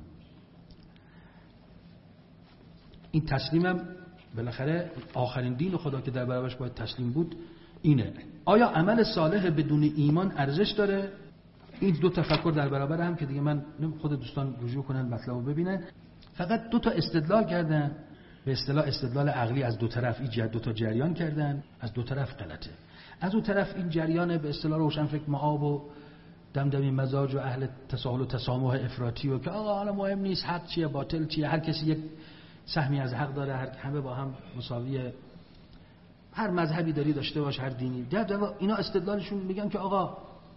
این تسلیمم بالاخره آخرین دین خدا که در برابرش باید تسلیم بود اینه. آیا عمل صالح بدون ایمان ارزش داره؟ این دو تفکر در برابر هم که دیگه من خود دوستان رجوع کنن مطلب رو ببینن. فقط دو تا استدلال کردن، به اصطلاح استدلال عقلی، از دو طرف این دو تا جریان کردن، از دو طرف غلطه. از اون طرف این جریان به اصطلاح روشنفکر مآب و دمدمی مزاج و اهل تساهل و تسامح افراطی و که آقا حالا مهم نیست حق چیه باطل چیه، هر کسی یک سهمی از حق داره، هر همه با هم مساوی هر مذهبی داری داشته باش، هر دینی. در اینا استدلالشون میگن که آقا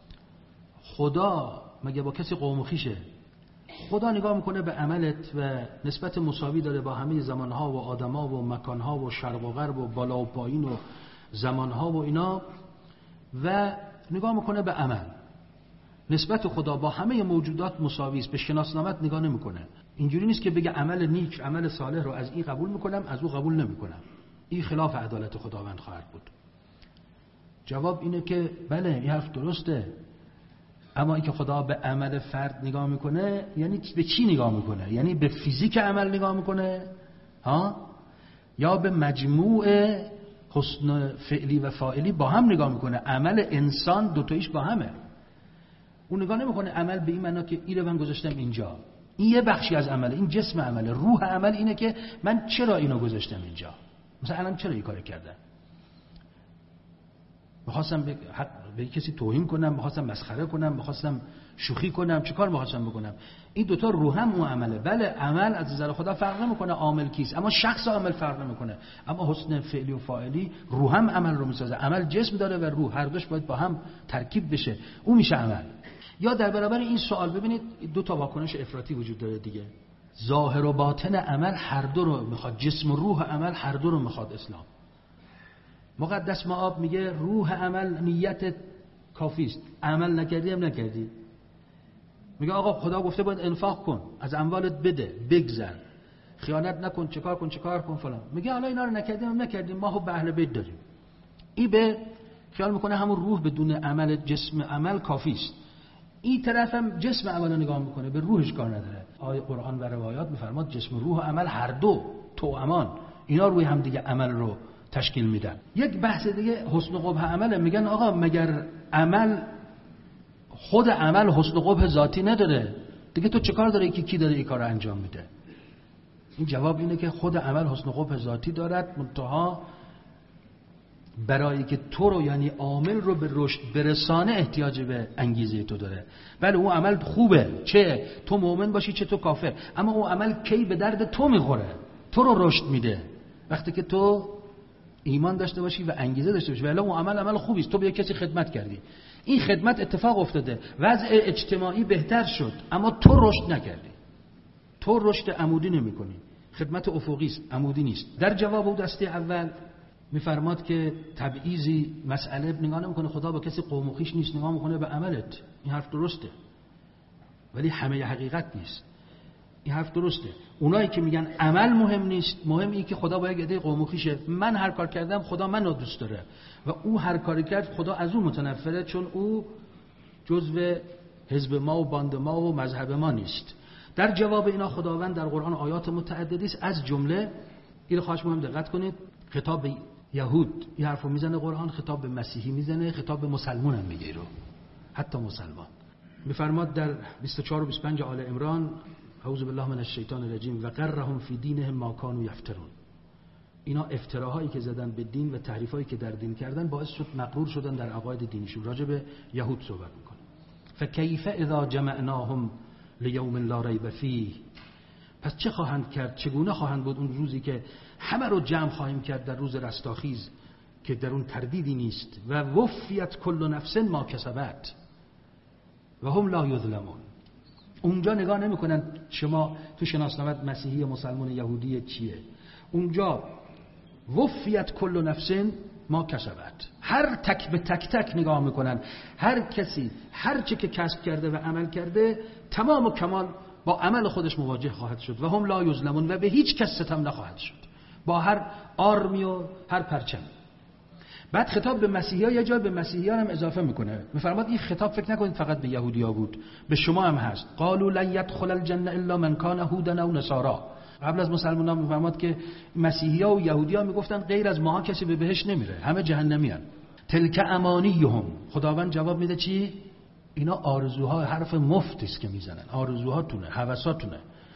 خدا مگه با کسی قوم و خویشه؟ خدا نگاه میکنه به عملت و نسبت مساوی داره با همه زمانها و آدمها و مکانها و شرق و غرب و بالا و پایین و زمانها و اینا، و نگاه میکنه به عمل. نسبت خدا با همه موجودات مساوی است، به شناسنامت نگاه نمیکنه. اینجوری نیست که بگه عمل نیک، عمل صالح رو از این قبول میکنم، از اون قبول نمیکنم. این خلاف عدالت خداوند خواهد بود. جواب اینه که بله این حرف درسته، اما اینکه خدا به عمل فرد نگاه میکنه یعنی به چی نگاه میکنه؟ یعنی به فیزیک عمل نگاه میکنه ها، یا به مجموع حسن فعلی و فاعلی با هم نگاه میکنه؟ عمل انسان دوتاییش با همه. اون نگاه نمیکنه عمل به این معنا که این رو من گذاشتم اینجا، این یه بخشی از عمله، این جسم عمله. روح عمل اینه که من چرا اینو گذاشتم اینجا، مثلا الان چرا این کارو کردم؟ می‌خواستم به حق به کسی توهین کنم، می‌خواستم مسخره کنم، می‌خواستم شوخی کنم، چیکار می‌خواستم بکنم؟ این دوتا روح هم اون عمله. بله عمل از نظر خدا فرق نمی‌کنه عامل کیست، اما شخص عامل فرق نمی‌کنه. اما حسن فعلی و فاعلی روح هم عمل رو می‌سازه. عمل جسم داره و روح، هر دوش باید با هم ترکیب بشه، اون میشه عمل. یا در برابر این سوال ببینید دو تا واکنش افراطی وجود داره دیگه. ظاهر و باطن عمل هر دو رو میخواد، جسم و روح عمل هر دو رو میخواد اسلام. مقدس مآب میگه روح عمل نیت کافی است، عمل نکردی هم نکردی. میگه آقا خدا گفته باید انفاق کن، از اموالت بده، بگذر، خیانت نکن، چیکار کن چیکار کن فلان. میگه حالا اینا رو نکردیم هم نکردیم، ما خب به اهل بیت داریم. این به خیال میکنه همون روح بدون عمل جسم عمل کافی است. این طرف هم جسم عمل رو نگاه میکنه، به روحش کار نداره. آیه قرآن و روایات میفرماد جسم روح و عمل هر دو توامان، اینا روی هم دیگه عمل رو تشکیل میدن. یک بحث دیگه حسن و قبح عمله. میگن آقا مگر عمل خود عمل حسن و قبح ذاتی نداره دیگه، تو چه کار داره که کی داره این کار رو انجام میده؟ این جواب اینه که خود عمل حسن و قبح ذاتی دارد، منتها برای که تو رو یعنی عامل رو به رشد برسانه احتیاج به انگیزه تو داره. بله اون عمل خوبه، چه تو مؤمن باشی چه تو کافر، اما اون عمل کی به درد تو میخوره، تو رو رشد میده وقتی که تو ایمان داشته باشی و انگیزه داشته باشی. ولی اون عمل عمل خوبی است، تو به کسی خدمت کردی، این خدمت اتفاق افتاده، وضع اجتماعی بهتر شد، اما تو رشد نکردی، تو رشد عمودی نمی‌کنی، خدمت افقی است، عمودی نیست. در جواب اون دسته اول میفرماد که تبعیضی مسئله نگاه نمیکنه، خدا با کسی قوم و خویش نیست، نگاه میکنه به عملت. این حرف درسته ولی همه حقیقت نیست. این حرف درسته. اونایی که میگن عمل مهم نیست، مهم اینه که خدا با یک عده قوم و خویشه، من هر کار کردم خدا منو دوست داره و او هر کاری کرد خدا از او متنفره، چون او جزو حزب ما و باند ما و مذهب ما نیست. در جواب اینا خداوند در قرآن آیات متعددی است، از جمله این خواهش مهم دقت کنید، خطاب به یهود این حرفو میزنه قرآن، خطاب به مسیحی میزنه، خطاب به مسلمان هم میگه رو، حتی مسلمان. میفرماد در بیست و چهار و بیست و پنج آل عمران اعوذ بالله من الشیطان الرجیم و غرهم فی دینهم ما کانوا یفترون. اینا افتراهایی که زدن به دین و تحریفایی که در دین کردن باعث شد مغرور شدن در عقاید دینیشون. راجع به یهود صحبت میکنه. فکیف اذا جمعناهم لیوم لا ریب فیه، پس چه خواهند کرد، چگونه خواهند بود اون روزی که همه رو جمع خواهیم کرد در روز رستاخیز که در اون تردیدی نیست. و وفیت کل نفس ما کسبت و هم لا یظلمون. اونجا نگاه نمیکنن شما تو شناسنامت مسیحی مسلمان یهودی چیه، اونجا وفیت کل نفس ما کسبت، هر تک به تک تک نگاه میکنن، هر کسی هر چه که کسب کرده و عمل کرده تمام و کمال با عمل خودش مواجه خواهد شد. و هم لا یظلمون، و به هیچ کس ستم نخواهد شد با هر آرمی و هر پرچمی. بعد خطاب به مسیحی‌ها یه جای به مسیحیان هم اضافه میکنه، میفرماد این خطاب فکر نکنید فقط به یهودی‌ها بود، به شما هم هست. قالوا لن يدخل الجنه الا من كان هودا او نصارا. قبل از مسلمانان میفرماد که مسیحی‌ها و یهودی‌ها میگفتن غیر از ماها کسی به بهشت نمیره، همه جهنمیان. تلک امانیهم، خداوند جواب میده چی؟ اینا آرزوها، حرف مفت است که میزنن، آرزوهاتونه، هوساتونه.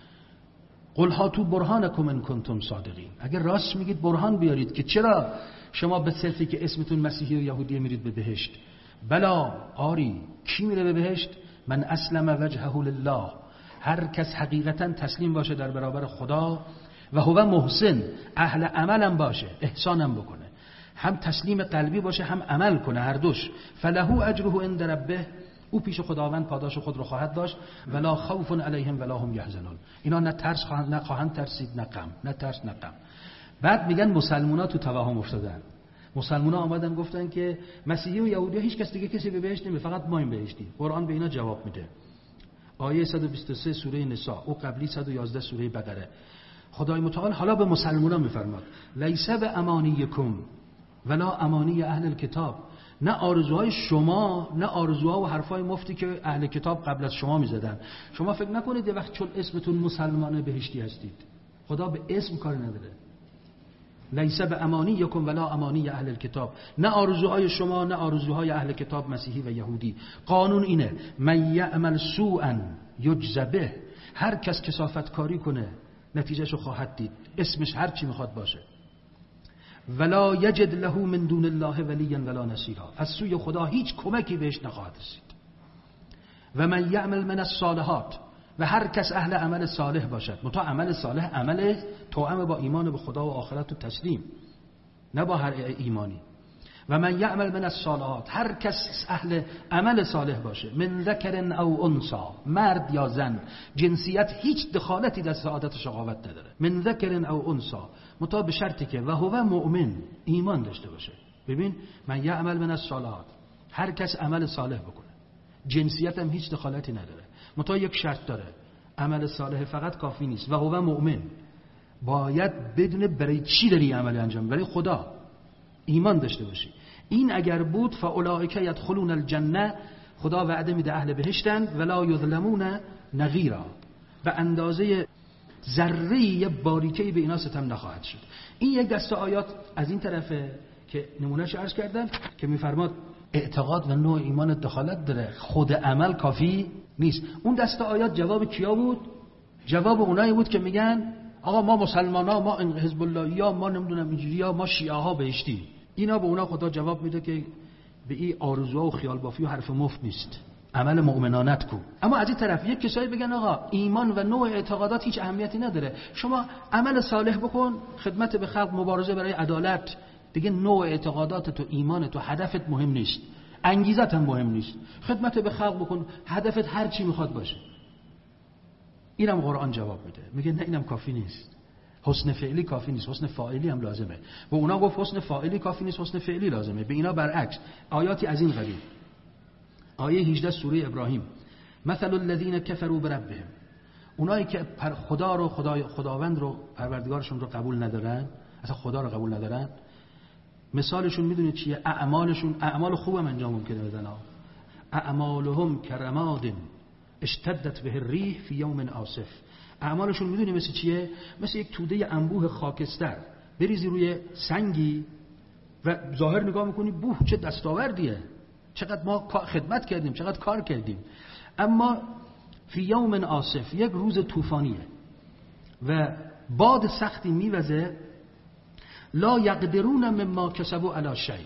قل هاتوا برهانکم ان کنتم صادقین، اگر راست میگید برهان بیارید که چرا شما به صرفی که اسمتون مسیحی و یهودی میرید به بهشت. بلا آری، کی میره به بهشت؟ من اسلم وجهه لله، هر کس حقیقتا تسلیم باشه در برابر خدا، و هو محسن، اهل عملم باشه، احسانم بکنه. هم تسلیم قلبی باشه هم عمل کنه، هر دوش. فله اجره عند ربه، او پیش خداوند پاداش خود رو خواهد داشت. ولا خوف علیهم ولا هم یحزنون، اینا نه ترس خواهند نه خواهند ترسید نه غم، نه ترس نه غم. بعد میگن مسلمونا تو توهم افتادن. مسلمونا آمدن گفتن که مسیحی و یهودی هیچ کس دیگه کسی به بهشت نمیره، فقط ما این بهشتیم. قرآن به اینا جواب میده. آیه صد و بیست و سه سوره نساء، او قبلی صد و یازده سوره بقره. خدای متعال حالا به مسلمونا میفرماد لیس بامانیکم ولا امانی اهل الکتاب، نه آرزوهای شما نه آرزوها و حرفای مفتی که اهل کتاب قبل از شما میزدن. شما فکر نکنید یه وقت چون اسمتون مسلمان بهشتی هستید. خدا به اسم کار نداره. لیس بامانیکم ولا امانی اهل الکتاب، نه آرزوهای شما نه آرزوهای اهل کتاب مسیحی و یهودی. قانون اینه من یعمل سوءا یجز به، هر کس کثافت کاری کنه نتیجهشو خواهد دید، اسمش هر چی میخواد باشه. ولا یجد له من دون الله ولیا ولا نصیرا، از سوی خدا هیچ کمکی بهش نخواهد رسید. و من یعمل من الصالحات، و هر کس اهل عمل صالح باشد. متا عمل صالح عمل توأم با ایمان به خدا و آخرت و تسلیم، نه با هر ایمانی. و من یعمل من الصالحات، هر کس اهل عمل صالح باشه، من ذکر او انثی، مرد یا زن، جنسیت هیچ دخالتی در سعادت و شقاوت نداره. من ذکر او انثی، متا به شرطی که و هو مؤمن، ایمان داشته باشه. ببین من یعمل من الصالحات، هر کس عمل صالح بکنه، جنسیت هم هیچ دخالتی نداره. متا یک شرط داره، عمل صالح فقط کافی نیست. و هو مؤمن، باید بدونه برای چی داری عمل انجام، برای خدا ایمان داشته باشی. این اگر بود فاولئک یدخلون الجنه، خدا وعده میده اهل بهشتند. ولا یظلمون نقیرا، به اندازه ذره یه باریکه‌ای به اینا ستم نخواهد شد. این یک دسته آیات از این طرفه که نمونهش عرض کردم که میفرماد اعتقاد و نوع ایمان دخالت داره، خود عمل کافی نیست. اون دسته آیات جواب کیا بود؟ جواب اونایی بود که میگن آقا ما مسلمان ها، ما حزب الله یا ما نمیدونم اینجوری یا ما شیعه ها بهشتی. اینا به اونا خدا جواب میده که به این آرزوها و خیال بافی و حرف مفت نیست، عمل مؤمنانت کو. اما از این طرف یک کسایی بگن آقا ایمان و نوع اعتقادات هیچ اهمیتی نداره، شما عمل صالح بکن، خدمت به خلق، مبارزه برای عدالت، دیگه نوع اعتقادات تو، ایمان تو، هدفت مهم نیست، انگیزت هم مهم نیست، خدمت به خلق بکن، هدفت هر چی میخواد باشه. اینم قرآن جواب میده، میگه نه اینم کافی نیست، حسن فعلی کافی نیست، حسن فاعلی هم لازمه. و اونا گفت حسن فاعلی کافی نیست، حسن فعلی لازمه. به اینا برعکس آیاتی از این قبیل. آیه هجده سوره ابراهیم، مثل الذین کفروا بربهم، اونایی که خدا رو خدای خداوند رو پروردگارشون رو قبول ندارن، اصلا خدا رو قبول ندارن، مثالشون میدونید چیه؟ اعمالشون، اعمال خوبم انجام ممکنه بدن، اعمالهم کرماد اشتدت به الریح فی یوم عاصف. اعمالشون میدونی مثل چیه؟ مثل یک توده انبوه خاکستر بریزی روی سنگی و ظاهر نگاه میکنی بوه چه دستاوردیه، چقدر ما خدمت کردیم، چقدر کار کردیم. اما فی یوم عاصف، یک روز طوفانیه و باد سختی میوزه، لا یقدرون مما کسبوا علی شیء،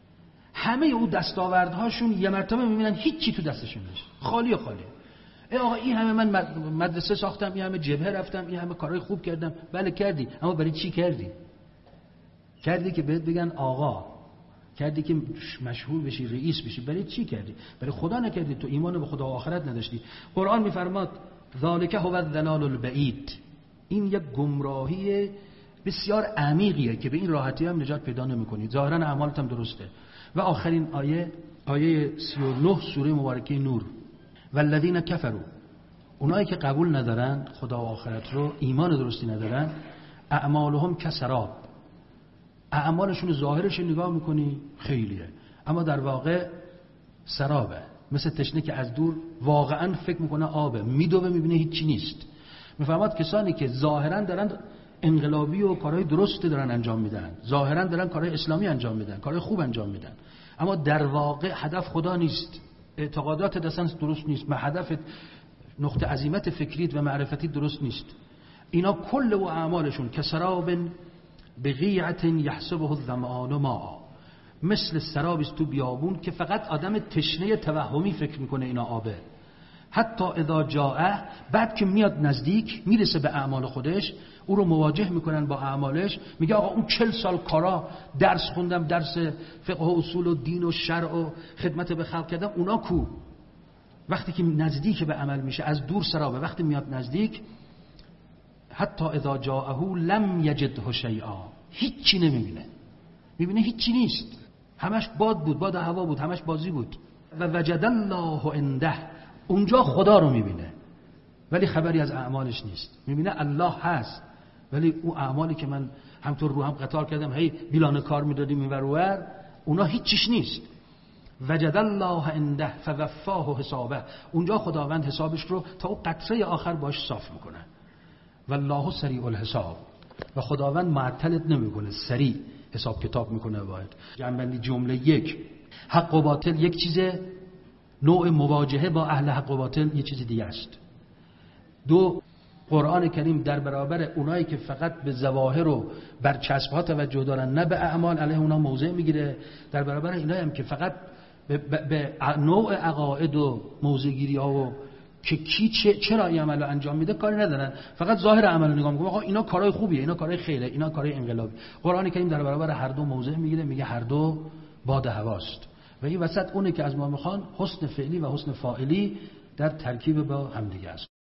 همه او دستاوردهاشون یه مرتبه میبینن هیچی تو دستشون نیست، خالی خالی. ای آقا این همه من مدرسه ساختم، این همه جبهه رفتم، این همه کارهای خوب کردم. بله کردی، اما برای چی کردی؟ کردی که بهت بگن آقا، کردی که مشهور بشی، رئیس بشی. برای چی کردی؟ برای خدا نکردی، تو ایمان به خدا و آخرت نداشتی. قرآن میفرماد ذالک هو الضلال البعید، این یک گمراهی بسیار عمیقیه که به این راحتی هم نجات پیدا نمی‌کنی. ظاهرا اعمالت هم درسته. و آخرین آیه، آیه سی و نه سوره مبارکه نور، والذین کفروا، اونایی که قبول ندارن خدا و آخرت رو، ایمان درستی ندارن، اعمالهم کسراب، اعمالشون ظاهرش نگاه میکنی خیلیه، اما در واقع سرابه، مثل تشنه که از دور واقعا فکر میکنه آبه، میدوه میبینه هیچی نیست. میفهمد کسانی که ظاهرا دارن انقلابی و کارهای درست دارن انجام میدن، ظاهرا دارن کارهای اسلامی انجام میدن، کارهای خوب انجام میدن، اما در واقع هدف خدا نیست، اعتقادات دستن درست نیست، ما هدف نقطه عزیمت فکریت و معرفتی درست نیست. اینا کل و اعمالشون کسراب بقیعت یحسبه الظمآن ماء، مثل سرابی است تو بیابون که فقط آدم تشنه توهمی فکر میکنه اینا آبه. حتی اذا جاءه، بعد که میاد نزدیک میرسه به اعمال خودش، او رو مواجه میکنن با اعمالش، میگه آقا اون چل سال کارا، درس خوندم، درس فقه و اصول و دین و شرع و خدمت به خلق کردم، اونا کو؟ وقتی که نزدیک به عمل میشه، از دور سرابه، وقتی میاد نزدیک، حتی اذا جاءه لم یجده شیئا، هیچی نمیبینه، میبینه هیچی نیست، همش باد بود، باد هوا بود، همش بازی بود. و وجد الله عنده، اونجا خدا رو میبینه ولی خبری از اعمالش نیست. میبینه الله هست ولی اون اعمالی که من همطور رو هم قطار کردم، هی بیلانه کار میدادیم این ور ور، اونا هیچیش نیست. وجد الله عنده فوفاه حسابه، اونجا خداوند حسابش رو تا اون قطره آخر باش صاف میکنه. والله سریع الحساب، و خداوند معطلت نمیکنه، سریع حساب کتاب میکنه. باید جنبندی جمله: یک، حق و باطل یک چیزه، نوع مواجهه با اهل حق و باطل یک چیز دیگه است. دو، قرآن کریم در برابر اونایی که فقط به ظواهر و برچسب‌ها توجه دارن، نه به اعمال، علیه اونا موضع میگیره. در برابر اینایی هم که فقط به, به نوع عقاید و موضع‌گیری ها و که کی چه چرا این عمل رو انجام میده کاری ندارن، فقط ظاهر عمل رو نگاه میکنن. آقا اینا کارهای خوبیه، اینا کارهای خیره، اینا کارهای انقلابی. قرآن کریم در برابر هر دو موضع میگیره، میگه هر دو باد هواست. و این وسط اونه که از ما میخوان حسن فعلی و حسن فاعلی در ترکیب با همدیگه است.